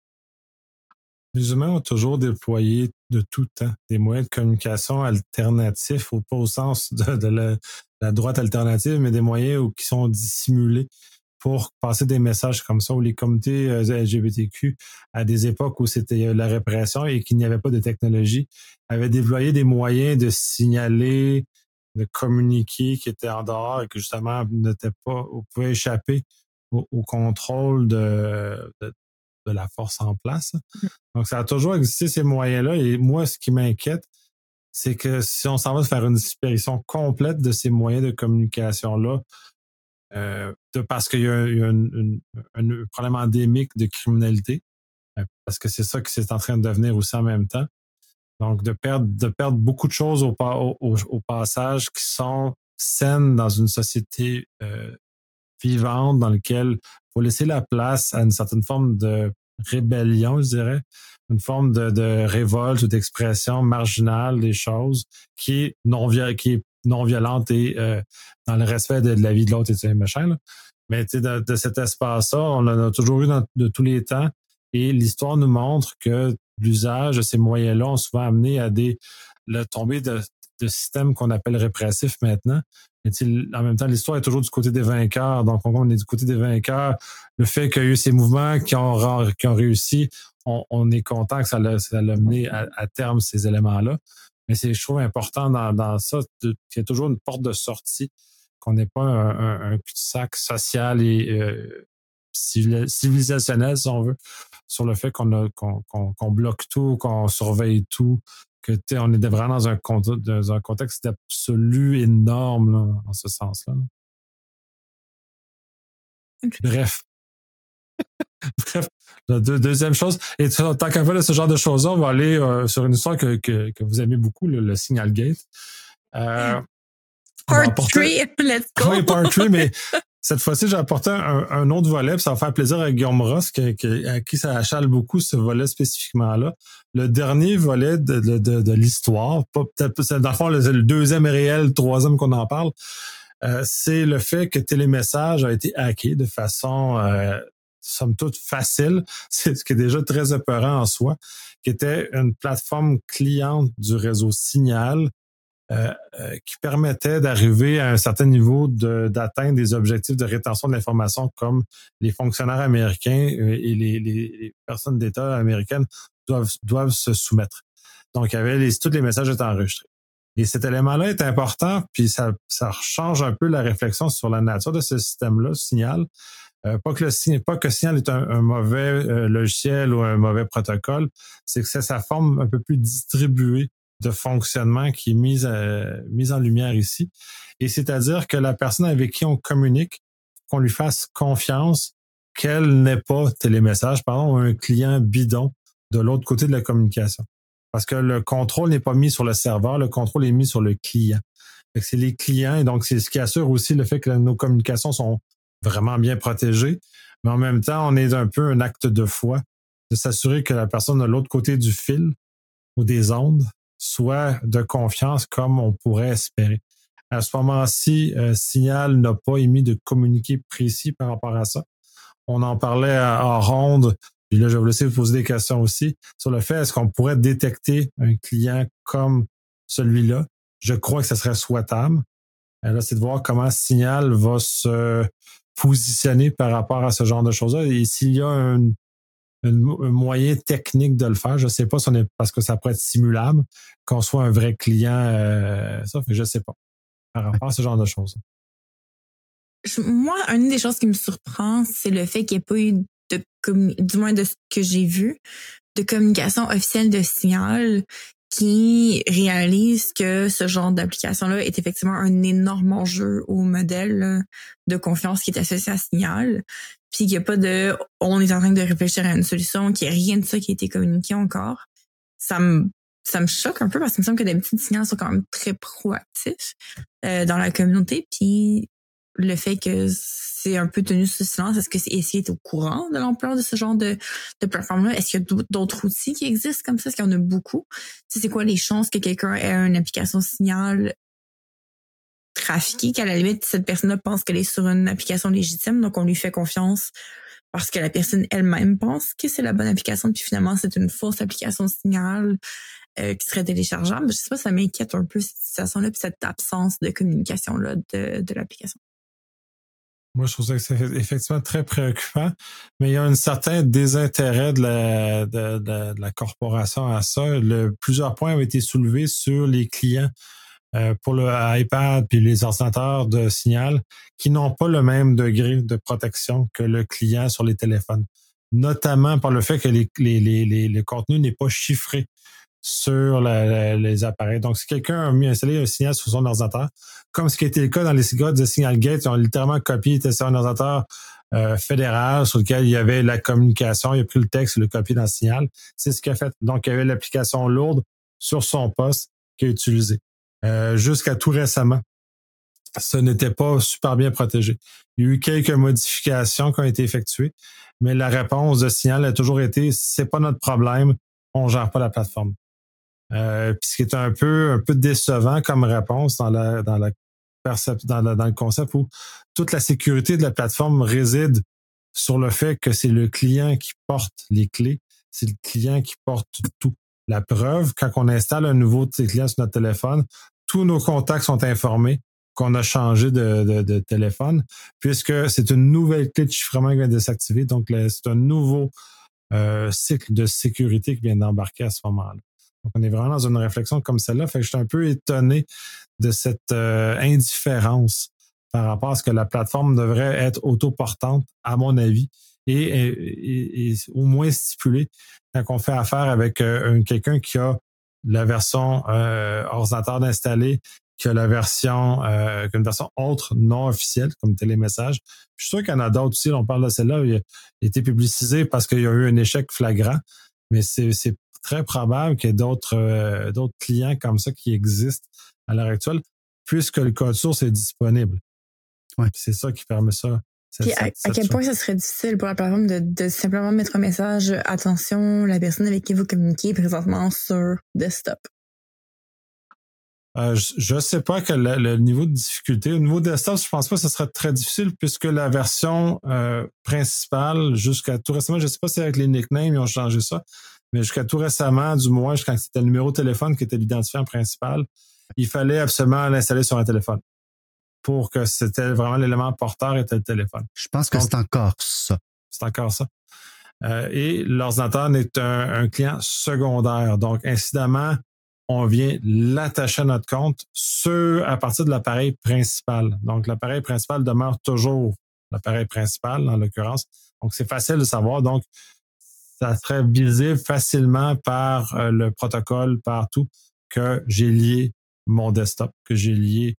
Les humains ont toujours déployé de tout temps des moyens de communication alternatifs, pas au sens de, de la, la droite alternative, mais des moyens où, qui sont dissimulés pour passer des messages comme ça, où les communautés L G B T Q, à des époques où c'était la répression et qu'il n'y avait pas de technologie, avaient déployé des moyens de signaler, de communiquer qui étaient en dehors et que justement n'étaient pas, ou pouvaient échapper au, au contrôle de, de, de la force en place. Donc, ça a toujours existé ces moyens-là. Et moi, ce qui m'inquiète, c'est que si on s'en va faire une disparition complète de ces moyens de communication-là, Euh, de, parce qu'il y a, il y a une, une, un problème endémique de criminalité, euh, parce que c'est ça qui c'est en train de devenir aussi en même temps. Donc, de perdre, de perdre beaucoup de choses au, au, au passage qui sont saines dans une société euh, vivante dans laquelle il faut laisser la place à une certaine forme de rébellion, je dirais, une forme de, de révolte ou d'expression marginale des choses qui est non, qui est non violente et euh, dans le respect de, de la vie de l'autre et de machin. Là. Mais de, de cet espace-là, on en a toujours eu dans, de tous les temps et l'histoire nous montre que l'usage de ces moyens-là ont souvent amené à des le tombée de, de systèmes qu'on appelle répressifs maintenant. Mais en même temps, l'histoire est toujours du côté des vainqueurs. Donc, on est du côté des vainqueurs. Le fait qu'il y a eu ces mouvements qui ont, qui ont réussi, on, on est content que ça l'a, ça l'a mené à, à terme ces éléments-là. Mais c'est, je trouve, important dans, dans ça de, qu'il y ait toujours une porte de sortie, qu'on n'ait pas un, un, un cul-de-sac social et euh, civilisationnel, si on veut, sur le fait qu'on, a, qu'on, qu'on, qu'on bloque tout, qu'on surveille tout, que on est vraiment dans un, dans un contexte absolu énorme là, en ce sens-là. Okay. Bref. Bref, la deux, deuxième chose, et tant qu'à faire ce genre de choses-là, on va aller euh, sur une histoire que, que, que vous aimez beaucoup, le, le Signal Gate. Euh, part trois, let's go! Oui, part trois, mais cette fois-ci, j'ai apporté un, un autre volet, puis ça va faire plaisir à Guillaume Ross, qui, qui, à qui ça achale beaucoup ce volet spécifiquement-là. Le dernier volet de, de, de, de l'histoire, pas, peut-être, c'est dans le fond le, le deuxième réel, le troisième qu'on en parle, euh, c'est le fait que Télémessage a été hacké de façon... Euh, somme toute facile, c'est ce qui est déjà très épeurant en soi, qui était une plateforme cliente du réseau Signal euh, euh, qui permettait d'arriver à un certain niveau de, d'atteindre des objectifs de rétention de l'information comme les fonctionnaires américains et les, les, les personnes d'État américaines doivent, doivent se soumettre. Donc, il y avait les, tous les messages étaient enregistrés. Et cet élément-là est important, puis ça, ça change un peu la réflexion sur la nature de ce système-là, Signal. Euh, pas que le pas que Signal est un, un mauvais euh, logiciel ou un mauvais protocole, c'est que c'est sa forme un peu plus distribuée de fonctionnement qui est mise euh, mise en lumière ici. Et c'est-à-dire que la personne avec qui on communique, qu'on lui fasse confiance, qu'elle n'ait pas Télémessage, pardon, un client bidon de l'autre côté de la communication. Parce que le contrôle n'est pas mis sur le serveur, le contrôle est mis sur le client. Fait que c'est les clients, et donc c'est ce qui assure aussi le fait que nos communications sont vraiment bien protégé, mais en même temps, on est un peu un acte de foi de s'assurer que la personne de l'autre côté du fil ou des ondes soit de confiance comme on pourrait espérer. À ce moment-ci, euh, Signal n'a pas émis de communiqué précis par rapport à ça. On en parlait en ronde, puis là, je vais vous laisser vous poser des questions aussi, sur le fait, est-ce qu'on pourrait détecter un client comme celui-là? Je crois que ce serait souhaitable. Là, c'est de voir comment Signal va se positionner par rapport à ce genre de choses-là. Et s'il y a un, un, un moyen technique de le faire, je ne sais pas si on est, parce que ça pourrait être simulable, qu'on soit un vrai client, euh, ça, je ne sais pas, par rapport à ce genre de choses. Moi, une des choses qui me surprend, c'est le fait qu'il n'y ait pas eu de communi- du moins de ce que j'ai vu, de communication officielle de Signal qui réalise que ce genre d'application-là est effectivement un énorme enjeu au modèle de confiance qui est associé à Signal. Puis qu'il n'y a pas de « on est en train de réfléchir à une solution », qu'il n'y a rien de ça qui a été communiqué encore. Ça me ça me choque un peu parce qu'il me semble que d'habitude, Signal sont quand même très proactifs euh, dans la communauté. Puis le fait que c'est un peu tenu sous silence, est-ce que S I est au courant de l'ampleur de ce genre de, de plateforme-là? Est-ce qu'il y a d'autres outils qui existent comme ça? Est-ce qu'il y en a beaucoup? Tu sais, c'est quoi les chances que quelqu'un ait une application Signal trafiquée, qu'à la limite, cette personne-là pense qu'elle est sur une application légitime, donc on lui fait confiance parce que la personne elle-même pense que c'est la bonne application, puis finalement, c'est une fausse application Signal euh, qui serait téléchargeable. Je sais pas, ça m'inquiète un peu cette situation-là, puis cette absence de communication-là de, de l'application. Moi, je trouve ça que c'est effectivement très préoccupant, mais il y a un certain désintérêt de la, de, de, de la corporation à ça. Le, plusieurs points ont été soulevés sur les clients euh, pour le iPad puis les ordinateurs de Signal qui n'ont pas le même degré de protection que le client sur les téléphones, notamment par le fait que les, les, les, les, le contenu n'est pas chiffré sur la, la, les appareils. Donc, si quelqu'un a mis installé un Signal sur son ordinateur, comme ce qui a été le cas dans les gars de Signalgate, ils ont littéralement copié, était sur un ordinateur euh, fédéral sur lequel il y avait la communication, il a pris le texte, il l'a copié dans le Signal. C'est ce qu'il a fait. Donc, il y avait l'application lourde sur son poste qu'il a utilisé. Euh, jusqu'à tout récemment, ce n'était pas super bien protégé. Il y a eu quelques modifications qui ont été effectuées, mais la réponse de Signal a toujours été, c'est pas notre problème, on gère pas la plateforme. Euh, puis ce qui est un peu un peu décevant comme réponse dans la dans la percep- dans, la, dans le concept où toute la sécurité de la plateforme réside sur le fait que c'est le client qui porte les clés, c'est le client qui porte tout. La preuve, quand on installe un nouveau client sur notre téléphone, tous nos contacts sont informés qu'on a changé de, de, de téléphone, puisque c'est une nouvelle clé de chiffrement qui vient de s'activer. Donc, le, c'est un nouveau euh, cycle de sécurité qui vient d'embarquer à ce moment-là. Donc, on est vraiment dans une réflexion comme celle-là. Fait que je suis un peu étonné de cette euh, indifférence par rapport à ce que la plateforme devrait être autoportante, à mon avis, et, et, et au moins stipulée quand on fait affaire avec euh, quelqu'un qui a la version euh, ordinateur d'installer, qui a la version, euh, une version autre non officielle, comme télémessage. Je suis sûr qu'il y en a d'autres aussi. On parle de celle-là. Il a été publicisé parce qu'il y a eu un échec flagrant, mais c'est, c'est très probable qu'il y ait d'autres, euh, d'autres clients comme ça qui existent à l'heure actuelle, puisque le code source est disponible. Ouais. C'est ça qui permet ça. Puis à, à quel point ça serait difficile pour la plateforme de, de simplement mettre un message « Attention, la personne avec qui vous communiquez présentement sur desktop ». Euh, je ne sais pas quel le, le niveau de difficulté. Au niveau desktop, je pense pas que ce serait très difficile puisque la version euh, principale, jusqu'à tout récemment, je ne sais pas si avec les nicknames, ils ont changé ça, mais jusqu'à tout récemment, du moins, quand c'était le numéro de téléphone qui était l'identifiant principal, il fallait absolument l'installer sur un téléphone pour que c'était vraiment l'élément porteur était le téléphone. Je pense que Donc, c'est encore ça. C'est encore ça. Euh, et l'ordinateur est un, un client secondaire. Donc, incidemment, on vient l'attacher à notre compte sur, à partir de l'appareil principal. Donc, l'appareil principal demeure toujours l'appareil principal, en l'occurrence. Donc, c'est facile de savoir. Donc, ça serait visible facilement par euh, le protocole, partout, que j'ai lié mon desktop, que j'ai lié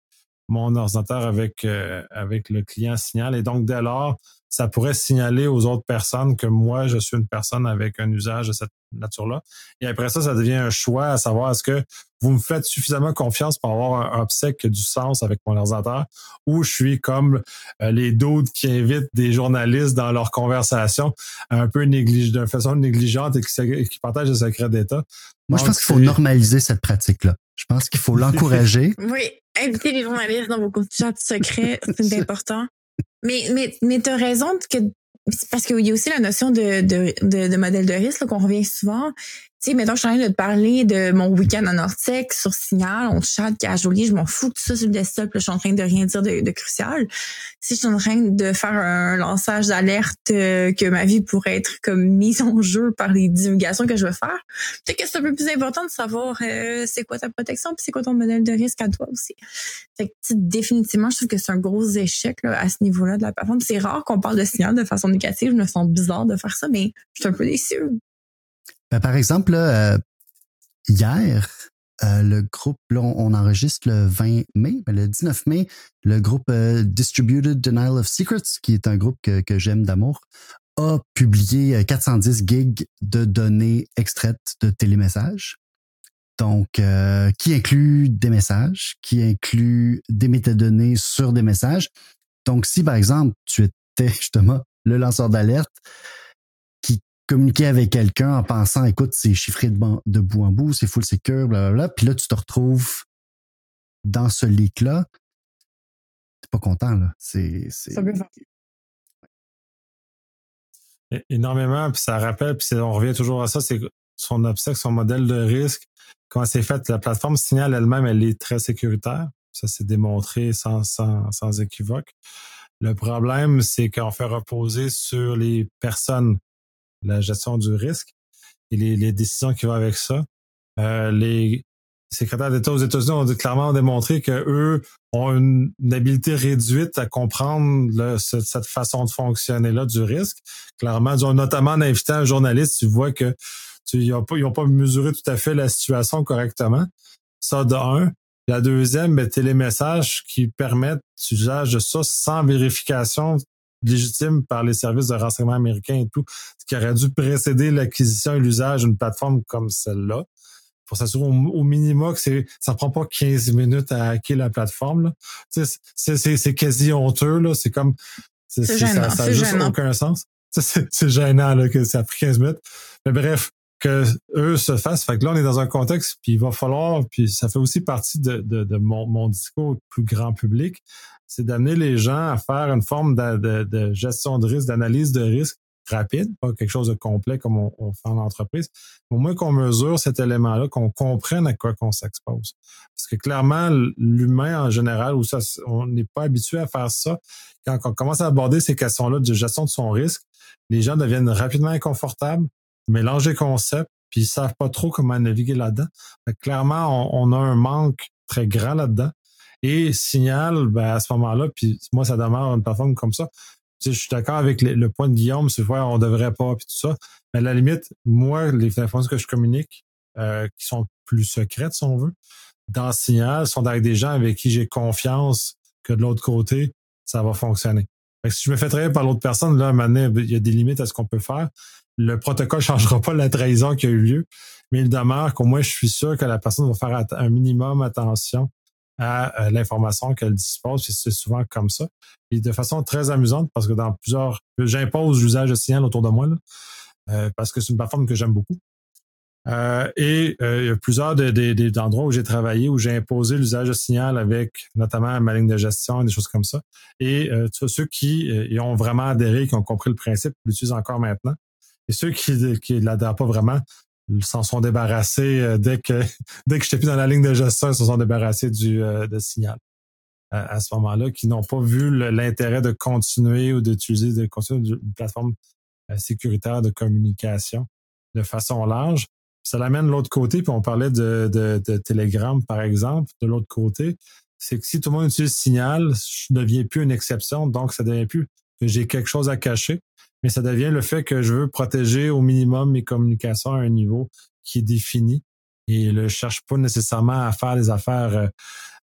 mon ordinateur avec, euh, avec le client Signal. Et donc, dès lors, ça pourrait signaler aux autres personnes que moi, je suis une personne avec un usage de cette nature-là. Et après ça, ça devient un choix à savoir est-ce que vous me faites suffisamment confiance pour avoir un obsèque qui a du sens avec mon ordinateur ou je suis comme euh, les dudes qui invitent des journalistes dans leurs conversations un peu néglige, d'une façon négligente et qui, qui partagent des secrets d'État. Moi, donc, je pense qu'il faut c'est... normaliser cette pratique-là. Je pense qu'il faut l'encourager. Oui, inviter les journalistes dans vos chats secrets, c'est important. Mais, mais, mais tu as raison que, parce qu'il y a aussi la notion de, de, de, de modèle de risque là, qu'on revient souvent. Tu sais, mettons, je suis en train de te parler de mon week-end en Nortec sur Signal, on chatte, casually, je m'en fous de tout ça sur le desktop, là, je suis en train de rien dire de, de crucial. Si je suis en train de faire un lançage d'alerte euh, que ma vie pourrait être comme mise en jeu par les divulgations que je veux faire, peut-être que c'est un peu plus important de savoir euh, c'est quoi ta protection puis c'est quoi ton modèle de risque à toi aussi. Fait que, définitivement, je trouve que c'est un gros échec là, à ce niveau-là de la plateforme. C'est rare qu'on parle de Signal de façon négative, je me sens bizarre de faire ça, mais je suis un peu déçue. Ben, par exemple, là, euh, hier, euh, le groupe, là, on, on enregistre le vingt mai, ben, le dix-neuf mai, le groupe euh, Distributed Denial of Secrets, qui est un groupe que, que j'aime d'amour, a publié quatre cent dix gigs de données extraites de télémessages. Donc, euh, qui inclut des messages, qui inclut des métadonnées sur des messages. Donc, si, par exemple, tu étais justement le lanceur d'alerte qui communiquait avec quelqu'un en pensant, écoute, c'est chiffré de, ban- de bout en bout, c'est full secure, blablabla, puis là, tu te retrouves dans ce leak-là, t'es pas content, là. C'est... c'est... Ça peut faire. É- énormément, puis ça rappelle, puis c'est- on revient toujours à ça, c'est son obsèque, son modèle de risque, comment c'est fait. La plateforme Signal elle-même, elle est très sécuritaire. Ça, c'est démontré sans, sans, sans équivoque. Le problème, c'est qu'on fait reposer sur les personnes la gestion du risque et les, les décisions qui vont avec ça. Euh, les secrétaires d'État aux États-Unis ont clairement démontré qu'eux ont une, une habileté réduite à comprendre le, ce, cette façon de fonctionner-là du risque. Clairement, notamment en invitant un journaliste, tu vois que tu, ils n'ont pas, ils ont pas mesuré tout à fait la situation correctement. Ça, de un. La deuxième, ben, télémessages qui permettent l'usage de ça sans vérification légitime par les services de renseignement américains et tout, ce qui aurait dû précéder l'acquisition et l'usage d'une plateforme comme celle-là. Pour s'assurer au, au minimum que c'est, ça prend pas quinze minutes à hacker la plateforme, là. Tu sais, c'est, c'est, c'est quasi honteux, là. C'est comme, c'est, C'est c'est, gênant, ça, ça a c'est juste gênant. aucun sens. Tu sais, C'est, c'est gênant, là, que ça a pris quinze minutes. Mais bref, que eux se fassent. Fait que là, on est dans un contexte, puis il va falloir, puis ça fait aussi partie de, de, de mon, mon discours au plus grand public, c'est d'amener les gens à faire une forme de, de, de gestion de risque, d'analyse de risque rapide, pas quelque chose de complet comme on, on fait en entreprise. Au moins qu'on mesure cet élément-là, qu'on comprenne à quoi qu'on s'expose. Parce que clairement, l'humain en général, où ça, on n'est pas habitué à faire ça, quand on commence à aborder ces questions-là de gestion de son risque, les gens deviennent rapidement inconfortables, mélangent les concepts, puis ils savent pas trop comment naviguer là-dedans. Fait que clairement, on, on a un manque très grand là-dedans. Et Signal, ben, à ce moment-là, puis moi, ça demeure une plateforme comme ça. Tu sais, je suis d'accord avec le, le point de Guillaume, c'est vrai, on devrait pas, puis tout ça. Mais à la limite, moi, les informations que je communique, euh, qui sont plus secrètes, si on veut, dans Signal, sont avec des gens avec qui j'ai confiance que de l'autre côté, ça va fonctionner. Fait que si je me fais trahir par l'autre personne, là, à un moment donné, il y a des limites à ce qu'on peut faire. Le protocole ne changera pas la trahison qui a eu lieu, mais il demeure qu'au moins, je suis sûr que la personne va faire un minimum attention à euh, l'information qu'elle dispose, puis c'est souvent comme ça. Et de façon très amusante, parce que dans plusieurs... J'impose l'usage de Signal autour de moi, là, euh, parce que c'est une plateforme que j'aime beaucoup. Euh, et euh, il y a plusieurs de, de, de, d'endroits où j'ai travaillé, où j'ai imposé l'usage de Signal avec notamment ma ligne de gestion et des choses comme ça. Et euh, ceux qui euh, y ont vraiment adhéré, qui ont compris le principe, l'utilisent encore maintenant. Et ceux qui ne l'adhèrent pas vraiment, ils s'en sont débarrassés euh, dès que dès que j'étais plus dans la ligne de gestion, ils se sont débarrassés du euh, de Signal. À, à ce moment-là, qui n'ont pas vu le, l'intérêt de continuer ou d'utiliser de continuer une plateforme euh, sécuritaire de communication de façon large. Ça l'amène de l'autre côté, puis on parlait de, de, de Telegram, par exemple, de l'autre côté, c'est que si tout le monde utilise Signal, je ne deviens plus une exception, donc ça ne devient plus que j'ai quelque chose à cacher, mais ça devient le fait que je veux protéger au minimum mes communications à un niveau qui est défini et je ne cherche pas nécessairement à faire des affaires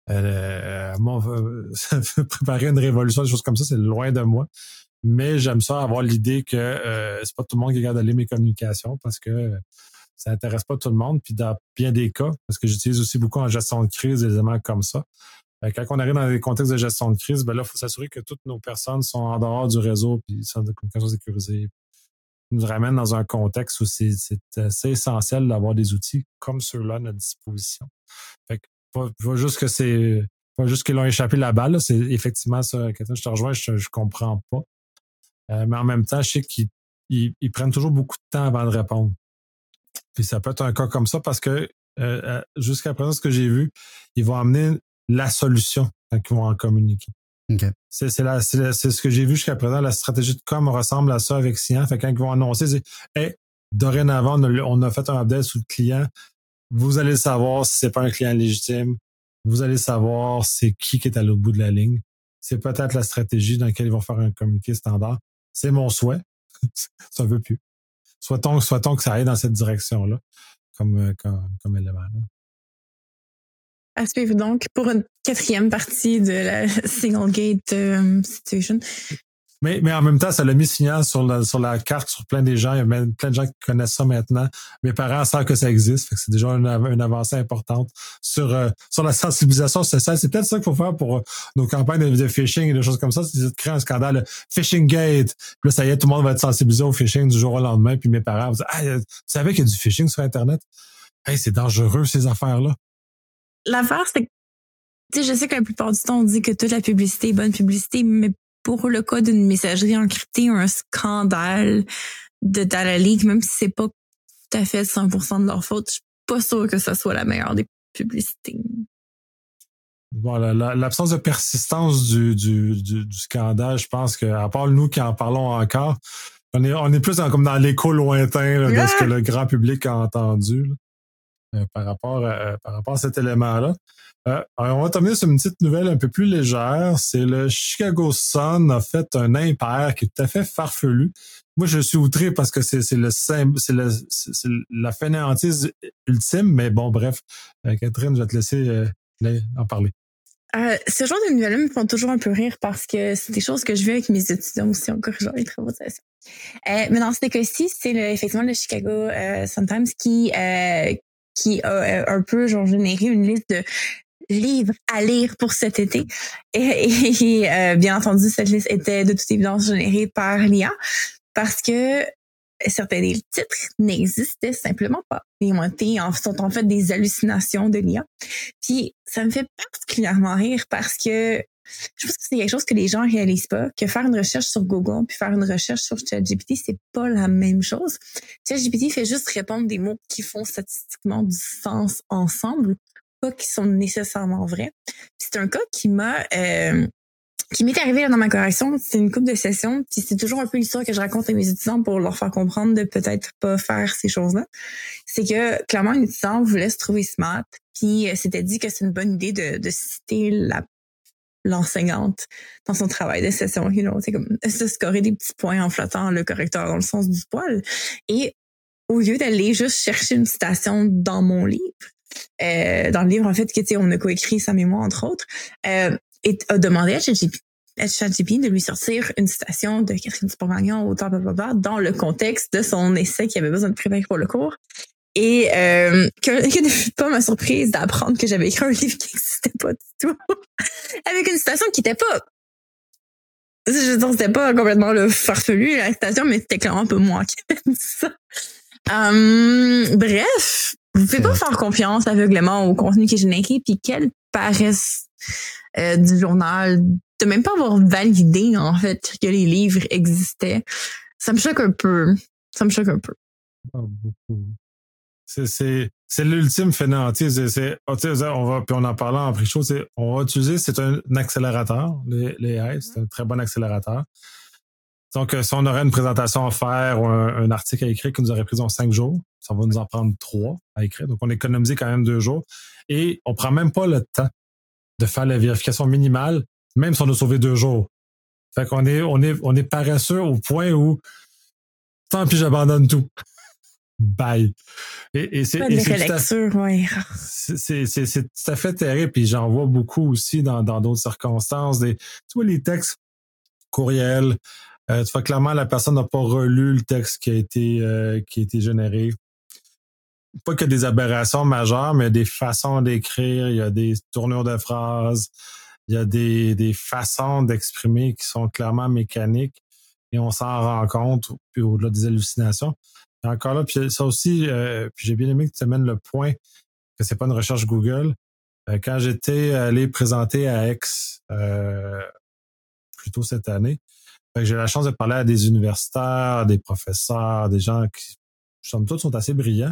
Euh, moi, préparer une révolution, des choses comme ça, c'est loin de moi. Mais j'aime ça avoir l'idée que euh, c'est pas tout le monde qui regarde aller mes communications parce que ça intéresse pas tout le monde. Puis dans bien des cas, parce que j'utilise aussi beaucoup en gestion de crise des éléments comme ça. Euh, quand on arrive dans des contextes de gestion de crise, ben là, il faut s'assurer que toutes nos personnes sont en dehors du réseau puis centre de communication sécurisé. Nous ramène dans un contexte où c'est, c'est assez essentiel d'avoir des outils comme ceux-là à notre disposition. Fait que pas, pas juste que c'est pas juste qu'ils l'ont échappé la balle, là, c'est effectivement ça, Catherine, je te rejoins, je, je comprends pas. Euh, mais en même temps, je sais qu'ils ils, ils prennent toujours beaucoup de temps avant de répondre. Puis ça peut être un cas comme ça parce que euh, jusqu'à présent, ce que j'ai vu, ils vont amener la solution quand ils vont en communiquer. Okay. C'est, c'est, la, c'est, la, c'est ce que j'ai vu jusqu'à présent. La stratégie de com ressemble à ça avec Cyan. Fait que quand ils vont annoncer, c'est hey, dorénavant, on a, on a fait un update sur le client. Vous allez savoir si c'est pas un client légitime. Vous allez savoir c'est qui qui est à l'autre bout de la ligne. C'est peut-être la stratégie dans laquelle ils vont faire un communiqué standard. C'est mon souhait. Ça veut plus. Souhaitons, souhaitons que ça aille dans cette direction-là, comme, comme, comme élément. Là. À suivre donc pour une quatrième partie de la single gate um, situation. Mais, mais en même temps, ça l'a mis Signal sur la, sur la carte sur plein des gens. Il y a même plein de gens qui connaissent ça maintenant. Mes parents savent que ça existe. Fait que c'est déjà une, une avancée importante sur, euh, sur la sensibilisation sociale. C'est peut-être ça qu'il faut faire pour euh, nos campagnes de, de phishing et des choses comme ça. C'est de créer un scandale phishing gate. Puis là, ça y est, tout le monde va être sensibilisé au phishing du jour au lendemain. Puis mes parents vont dire, ah, tu savais qu'il y a du phishing sur Internet? Hey, c'est dangereux, ces affaires-là. L'affaire, c'est que, tu sais, je sais que la plupart du temps, on dit que toute la publicité est bonne publicité, mais pour le cas d'une messagerie encryptée, un scandale de data leak, même si c'est pas tout à fait cent pour cent de leur faute, je suis pas sûre que ça soit la meilleure des publicités. Voilà, la, l'absence de persistance du, du, du, du scandale, je pense que, à part nous qui en parlons encore, on est, on est plus dans, comme dans l'écho lointain là, de ce que le grand public a entendu là, euh, par rapport à, euh, par rapport à cet élément-là. Euh, alors on va terminer sur une petite nouvelle un peu plus légère. C'est le Chicago Sun a fait un impair qui est tout à fait farfelu. Moi, je suis outré parce que c'est, c'est le c'est le c'est, c'est la fainéantise ultime, mais bon, bref. Euh, Catherine, je vais te laisser euh, en parler. Euh, ce genre de nouvelles me font toujours un peu rire parce que c'est des choses que je vis avec mes étudiants aussi en corrigeant les travaux de session. Euh, mais dans ce cas-ci, c'est le, effectivement le Chicago euh, Sun-Times qui, euh, qui a euh, un peu genre généré une liste de livres à lire pour cet été. Et, et, et euh, bien entendu, cette liste était de toute évidence générée par l'I A parce que certains des titres n'existaient simplement pas. Ils ont été, sont en fait des hallucinations de l'I A. Puis ça me fait particulièrement rire parce que je pense que c'est quelque chose que les gens réalisent pas, que faire une recherche sur Google puis faire une recherche sur ChatGPT, c'est pas la même chose. ChatGPT fait juste répondre des mots qui font statistiquement du sens ensemble, pas qui sont nécessairement vrais. Puis c'est un cas qui m'a euh, qui m'est arrivé là, dans ma correction. C'est une couple de sessions, puis c'est toujours un peu l'histoire que je raconte à mes étudiants pour leur faire comprendre de peut-être pas faire ces choses-là. C'est que clairement, un étudiant voulait se trouver smart, puis euh, s'était dit que c'est une bonne idée de, de citer la l'enseignante dans son travail de session. You know, c'est comme se scorer des petits points en flottant le correcteur dans le sens du poil. Et au lieu d'aller juste chercher une citation dans mon livre, euh, dans le livre en fait que tu sais on a coécrit sa mémoire entre autres, euh, et a demandé à ChatGPT, à ChatGPT de lui sortir une citation de Catherine Dupont-Magnon, auteur blablabla, dans le contexte de son essai qu'il avait besoin de préparer pour le cours. Et euh, que, que ne fut pas ma surprise d'apprendre que j'avais écrit un livre qui n'existait pas du tout, avec une citation qui n'était pas, je veux dire, c'était pas complètement le farfelu la citation, mais c'était clairement un peu moi qui avais dit ça. Um, bref, vous pouvez pas faire confiance aveuglément au contenu qui est généré, puis quelle paresse euh, du journal de même pas avoir validé en fait que les livres existaient. Ça me choque un peu. Ça me choque un peu. Oh, beaucoup. C'est, c'est, c'est l'ultime fainéantise. C'est, on va, puis on en parlait en pré-show, c'est, on va utiliser, c'est un accélérateur, les, les A I, c'est un très bon accélérateur. Donc, si on aurait une présentation à faire ou un, un article à écrire qui nous aurait pris en cinq jours, ça va nous en prendre trois à écrire. Donc, on économise quand même deux jours. Et on prend même pas le temps de faire la vérification minimale, même si on a sauvé deux jours. Fait qu'on est, on est, on est paresseux au point où, tant pis, j'abandonne tout. bye. Et, et c'est, Pas de et c'est, tout à, relecture, ouais. c'est, c'est, c'est, c'est tout à fait terrible. Puis j'en vois beaucoup aussi dans, dans d'autres circonstances. Des, tu vois, les textes courriels, euh, tu vois clairement la personne n'a pas relu le texte qui a été, euh, qui a été généré. Pas que des aberrations majeures, mais des façons d'écrire, il y a des tournures de phrases, il y a des, des façons d'exprimer qui sont clairement mécaniques et on s'en rend compte, puis au-delà des hallucinations. Et encore là, puis ça aussi, euh, puis j'ai bien aimé que tu amènes le point que c'est pas une recherche Google. Euh, quand j'étais allé présenter à Aix euh, plus tôt cette année, j'ai eu la chance de parler à des universitaires, des professeurs, des gens qui, somme toute, sont assez brillants.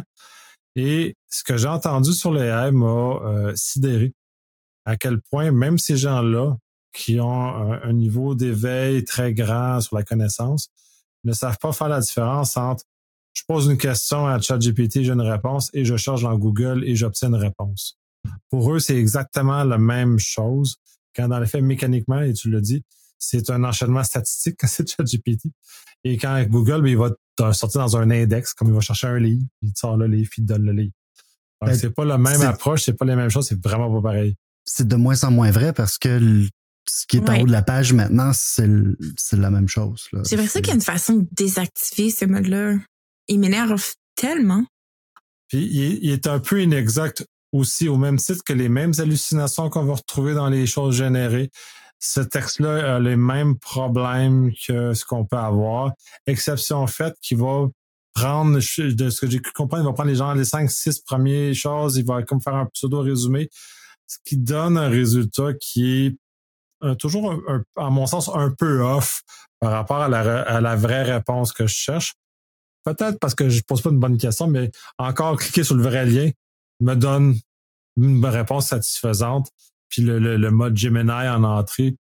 Et ce que j'ai entendu sur les A I m'a euh, sidéré. À quel point même ces gens-là, qui ont un, un niveau d'éveil très grand sur la connaissance, ne savent pas faire la différence entre je pose une question à ChatGPT, j'ai une réponse, et je cherche dans Google et j'obtiens une réponse. Pour eux, c'est exactement la même chose, quand dans les faits, mécaniquement, et tu l'as dit, c'est un enchaînement statistique quand c'est ChatGPT. Et quand Google, ben, il va te sortir dans un index, comme il va chercher un livre, il te sort le livre, il te donne le livre. Donc, ben, c'est pas la même c'est, approche, c'est pas les mêmes choses, c'est vraiment pas pareil. C'est de moins en moins vrai parce que le, ce qui est ouais. en haut de la page maintenant, c'est, le, c'est la même chose. Là. C'est vrai ça qu'il y a une façon de désactiver ce mode-là. Il m'énerve tellement. Puis il, il est un peu inexact aussi, au même titre que les mêmes hallucinations qu'on va retrouver dans les choses générées. Ce texte-là a les mêmes problèmes que ce qu'on peut avoir, exception faite qu'il va prendre, de ce que j'ai cru comprendre, il va prendre les gens les cinq, six premières choses, il va comme faire un pseudo-résumé, ce qui donne un résultat qui est euh, toujours, un, un, à mon sens, un peu off par rapport à la, à la vraie réponse que je cherche. Peut-être parce que je pose pas une bonne question, mais encore cliquer sur le vrai lien me donne une réponse satisfaisante. Puis le, le, le mode Gemini en entrée,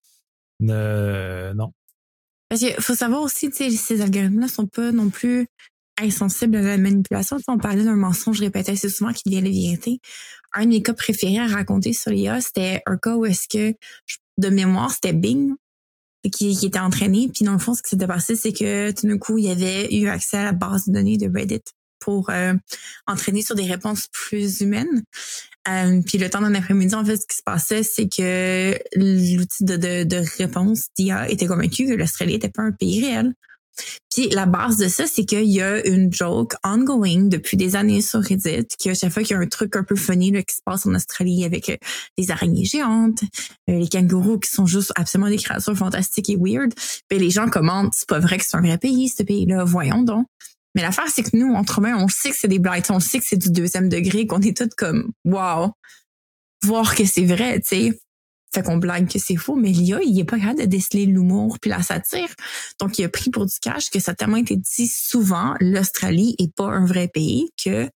euh, non. Parce qu'il faut savoir aussi, tu sais, ces algorithmes-là sont pas non plus insensibles à la manipulation. Tu sais, on parlait d'un mensonge répété assez souvent qui devient la vérité. Un de mes cas préférés à raconter sur l'I A, c'était un cas où est-ce que, de mémoire, c'était Bing qui, qui était entraîné. Puis dans le fond, ce qui s'était passé, c'est que tout d'un coup, il y avait eu accès à la base de données de Reddit pour euh, entraîner sur des réponses plus humaines. Euh, puis le temps d'un après-midi, en fait, ce qui se passait, c'est que l'outil de, de, de réponse d'I A était convaincu que l'Australie n'était pas un pays réel. Puis la base de ça, c'est qu'il y a une joke ongoing depuis des années sur Reddit, qu'à chaque fois qu'il y a un truc un peu funny là, qui se passe en Australie avec euh, les araignées géantes, euh, les kangourous qui sont juste absolument des créatures fantastiques et weird, ben les gens commentent, c'est pas vrai que c'est un vrai pays, ce pays-là, voyons donc. Mais l'affaire, c'est que nous, entre humains, on sait que c'est des blagues, on sait que c'est du deuxième degré, qu'on est tous comme, wow, voir que c'est vrai, tu sais. Fait qu'on blague que c'est faux, mais l'I A, il est pas capable de déceler l'humour puis la satire. Donc, il a pris pour du cash que ça a tellement été dit souvent, l'Australie est pas un vrai pays, que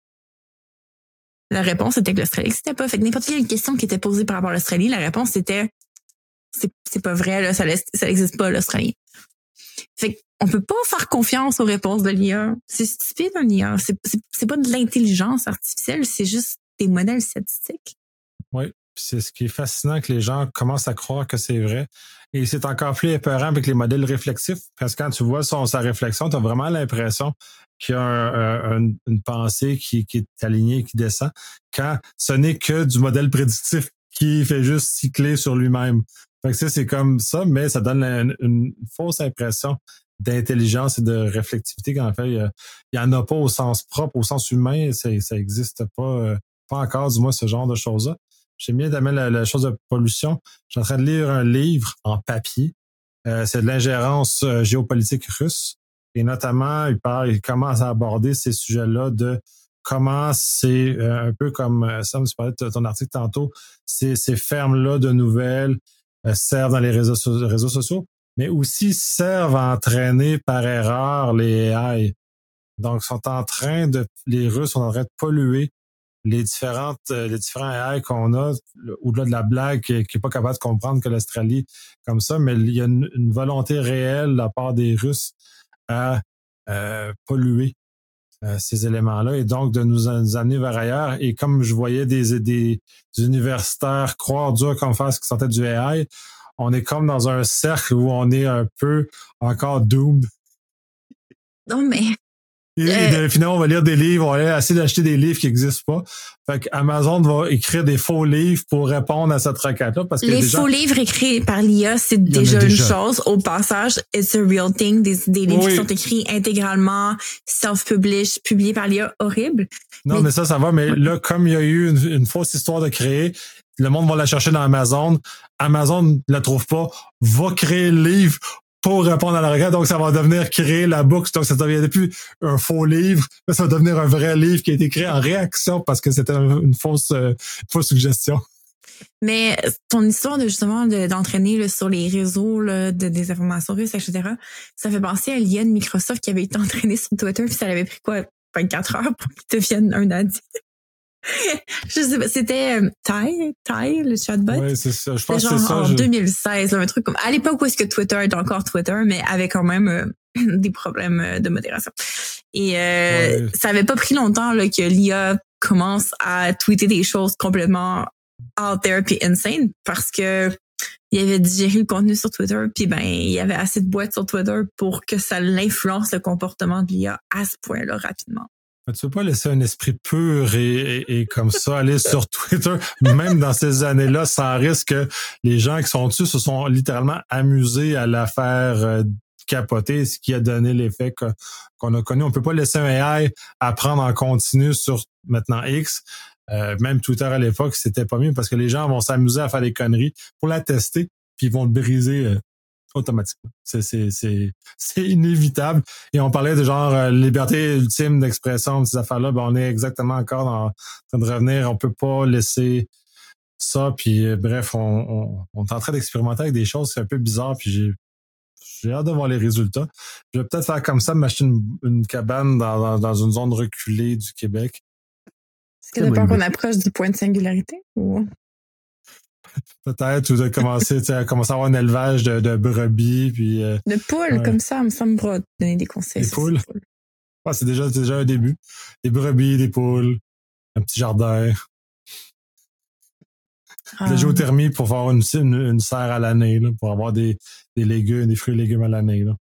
la réponse était que l'Australie n'existait pas. Fait que n'importe quelle question qui était posée par rapport à l'Australie, la réponse était, c'est, c'est pas vrai, là, ça, ça existe pas, l'Australie. Fait qu'on peut pas faire confiance aux réponses de l'I A. C'est stupide, un I A. C'est, c'est, c'est pas de l'intelligence artificielle, c'est juste des modèles statistiques. Oui, c'est ce qui est fascinant, que les gens commencent à croire que c'est vrai. Et c'est encore plus épeurant avec les modèles réflexifs, parce que quand tu vois son, sa réflexion, tu as vraiment l'impression qu'il y a un, un, une pensée qui, qui est alignée, qui descend, quand ce n'est que du modèle prédictif qui fait juste cycler sur lui-même. Fait que ça, c'est comme ça, mais ça donne une, une fausse impression d'intelligence et de réflexivité, qu'en fait, il n'y en a pas au sens propre, au sens humain, c'est, ça n'existe pas, euh, pas encore, du moins, ce genre de choses-là. J'aime bien d'amener la, la chose de pollution. Je suis en train de lire un livre en papier. Euh, c'est de l'ingérence euh, géopolitique russe. Et notamment, il parle, il commence à aborder ces sujets-là de comment c'est euh, un peu comme, euh, Sam, tu parlais de ton article tantôt, ces, ces fermes-là de nouvelles euh, servent dans les réseaux, so- réseaux sociaux, mais aussi servent à entraîner par erreur les A I. Donc, sont en train de, les Russes sont en train de polluer les différentes, les différents A I qu'on a, au-delà de la blague qui n'est pas capable de comprendre que l'Australie comme ça, mais il y a une, une volonté réelle de la part des Russes à euh, polluer euh, ces éléments-là et donc de nous, nous amener vers ailleurs. Et comme je voyais des, des, des universitaires croire dur comme faire ce qui sortait du A I, on est comme dans un cercle où on est un peu encore doomed. Non, mais Et, euh, et finalement, on va lire des livres, on va essayer d'acheter des livres qui n'existent pas. Fait qu'Amazon va écrire des faux livres pour répondre à cette requête-là. Parce que les déjà, faux livres écrits par l'I A, c'est déjà, déjà une chose. Au passage, it's a real thing. Des, des livres oui. qui sont écrits intégralement, self-published, publiés par l'I A, horrible. Non, mais, mais ça, ça va. Mais là, comme il y a eu une, une fausse histoire de créer, le monde va la chercher dans Amazon. Amazon ne la trouve pas, va créer le livre pour répondre à la requête. Donc, ça va devenir créer la boucle. Donc, ça ne deviendrait plus un faux livre. Ça va devenir un vrai livre qui a été créé en réaction parce que c'était une fausse, euh, une fausse suggestion. Mais ton histoire de justement de, d'entraîner là, sur les réseaux là, de désinformation russe, et cetera, ça fait penser à l'I A de Microsoft qui avait été entraîné sur Twitter puis ça l'avait pris quoi, vingt-quatre heures pour qu'il devienne un addict. Je sais pas, c'était euh, Ty, Ty, le chatbot. Oui, c'est ça. Je pense genre que c'est ça. En je... deux mille seize, là, un truc comme, à l'époque où est-ce que Twitter est encore Twitter, mais avait quand même euh, des problèmes euh, de modération. Et euh, ouais. ça avait pas pris longtemps là, que l'I A commence à tweeter des choses complètement out there puis insane parce que il avait digéré le contenu sur Twitter puis ben il y avait assez de boîtes sur Twitter pour que ça l'influence le comportement de l'I A à ce point-là rapidement. Tu peux pas laisser un esprit pur et, et, et comme ça aller sur Twitter, même dans ces années-là, sans risque que les gens qui sont dessus se sont littéralement amusés à la faire euh, capoter, ce qui a donné l'effet que, qu'on a connu. On peut pas laisser un A I apprendre en continu sur maintenant X. Euh, même Twitter à l'époque, c'était pas mieux parce que les gens vont s'amuser à faire des conneries pour la tester, puis ils vont le briser euh, automatiquement. C'est, c'est, c'est, c'est inévitable. Et on parlait de genre euh, liberté ultime d'expression, ces affaires-là. Ben, on est exactement encore dans, en train de revenir. On peut pas laisser ça. Puis euh, bref, on, on, on est en train d'expérimenter avec des choses. C'est un peu bizarre. Puis j'ai, j'ai hâte de voir les résultats. Je vais peut-être faire comme ça, m'acheter une, une cabane dans, dans, dans une zone reculée du Québec. Est-ce que t'as peur qu'on approche du point de singularité? Ou... Peut-être, ou de commencer, à commencer à avoir un élevage de, de brebis. Puis, euh, de poules, ouais. Comme ça, ça me va donner des conseils. Des poules? poules. Ouais, c'est déjà, c'est déjà un début. Des brebis, des poules, un petit jardin. Ah. La géothermie pour faire une, une, une serre à l'année, là, pour avoir des, des légumes, des fruits et légumes à l'année. Là.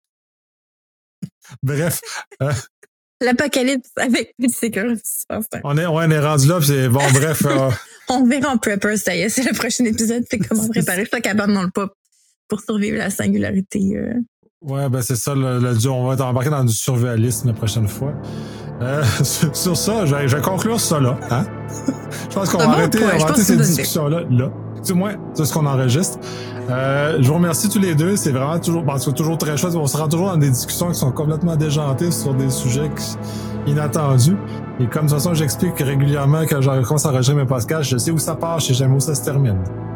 Bref. Euh, L'apocalypse avec une sécurité. On est, ouais, on est rendu là, pis c'est bon, bref. Euh... on verra en preppers, ça y est, c'est le prochain épisode, c'est comment préparer sa cabane dans le pop pour survivre à la singularité. Euh... Ouais, ben c'est ça, le, le, on va être embarqué dans du survivalisme la prochaine fois. Euh, sur, sur ça, je vais, je vais conclure ça là. Hein? Je pense qu'on va bon arrêter, on va arrêter cette discussion-là, là. Du moins, c'est ce qu'on enregistre. Euh, je vous remercie tous les deux. C'est vraiment toujours, bon, c'est toujours très chouette. On se rend toujours dans des discussions qui sont complètement déjantées sur des sujets inattendus. Et comme de toute façon, j'explique régulièrement quand je commence à enregistrer mes podcasts, je sais où ça part, je sais jamais où ça se termine.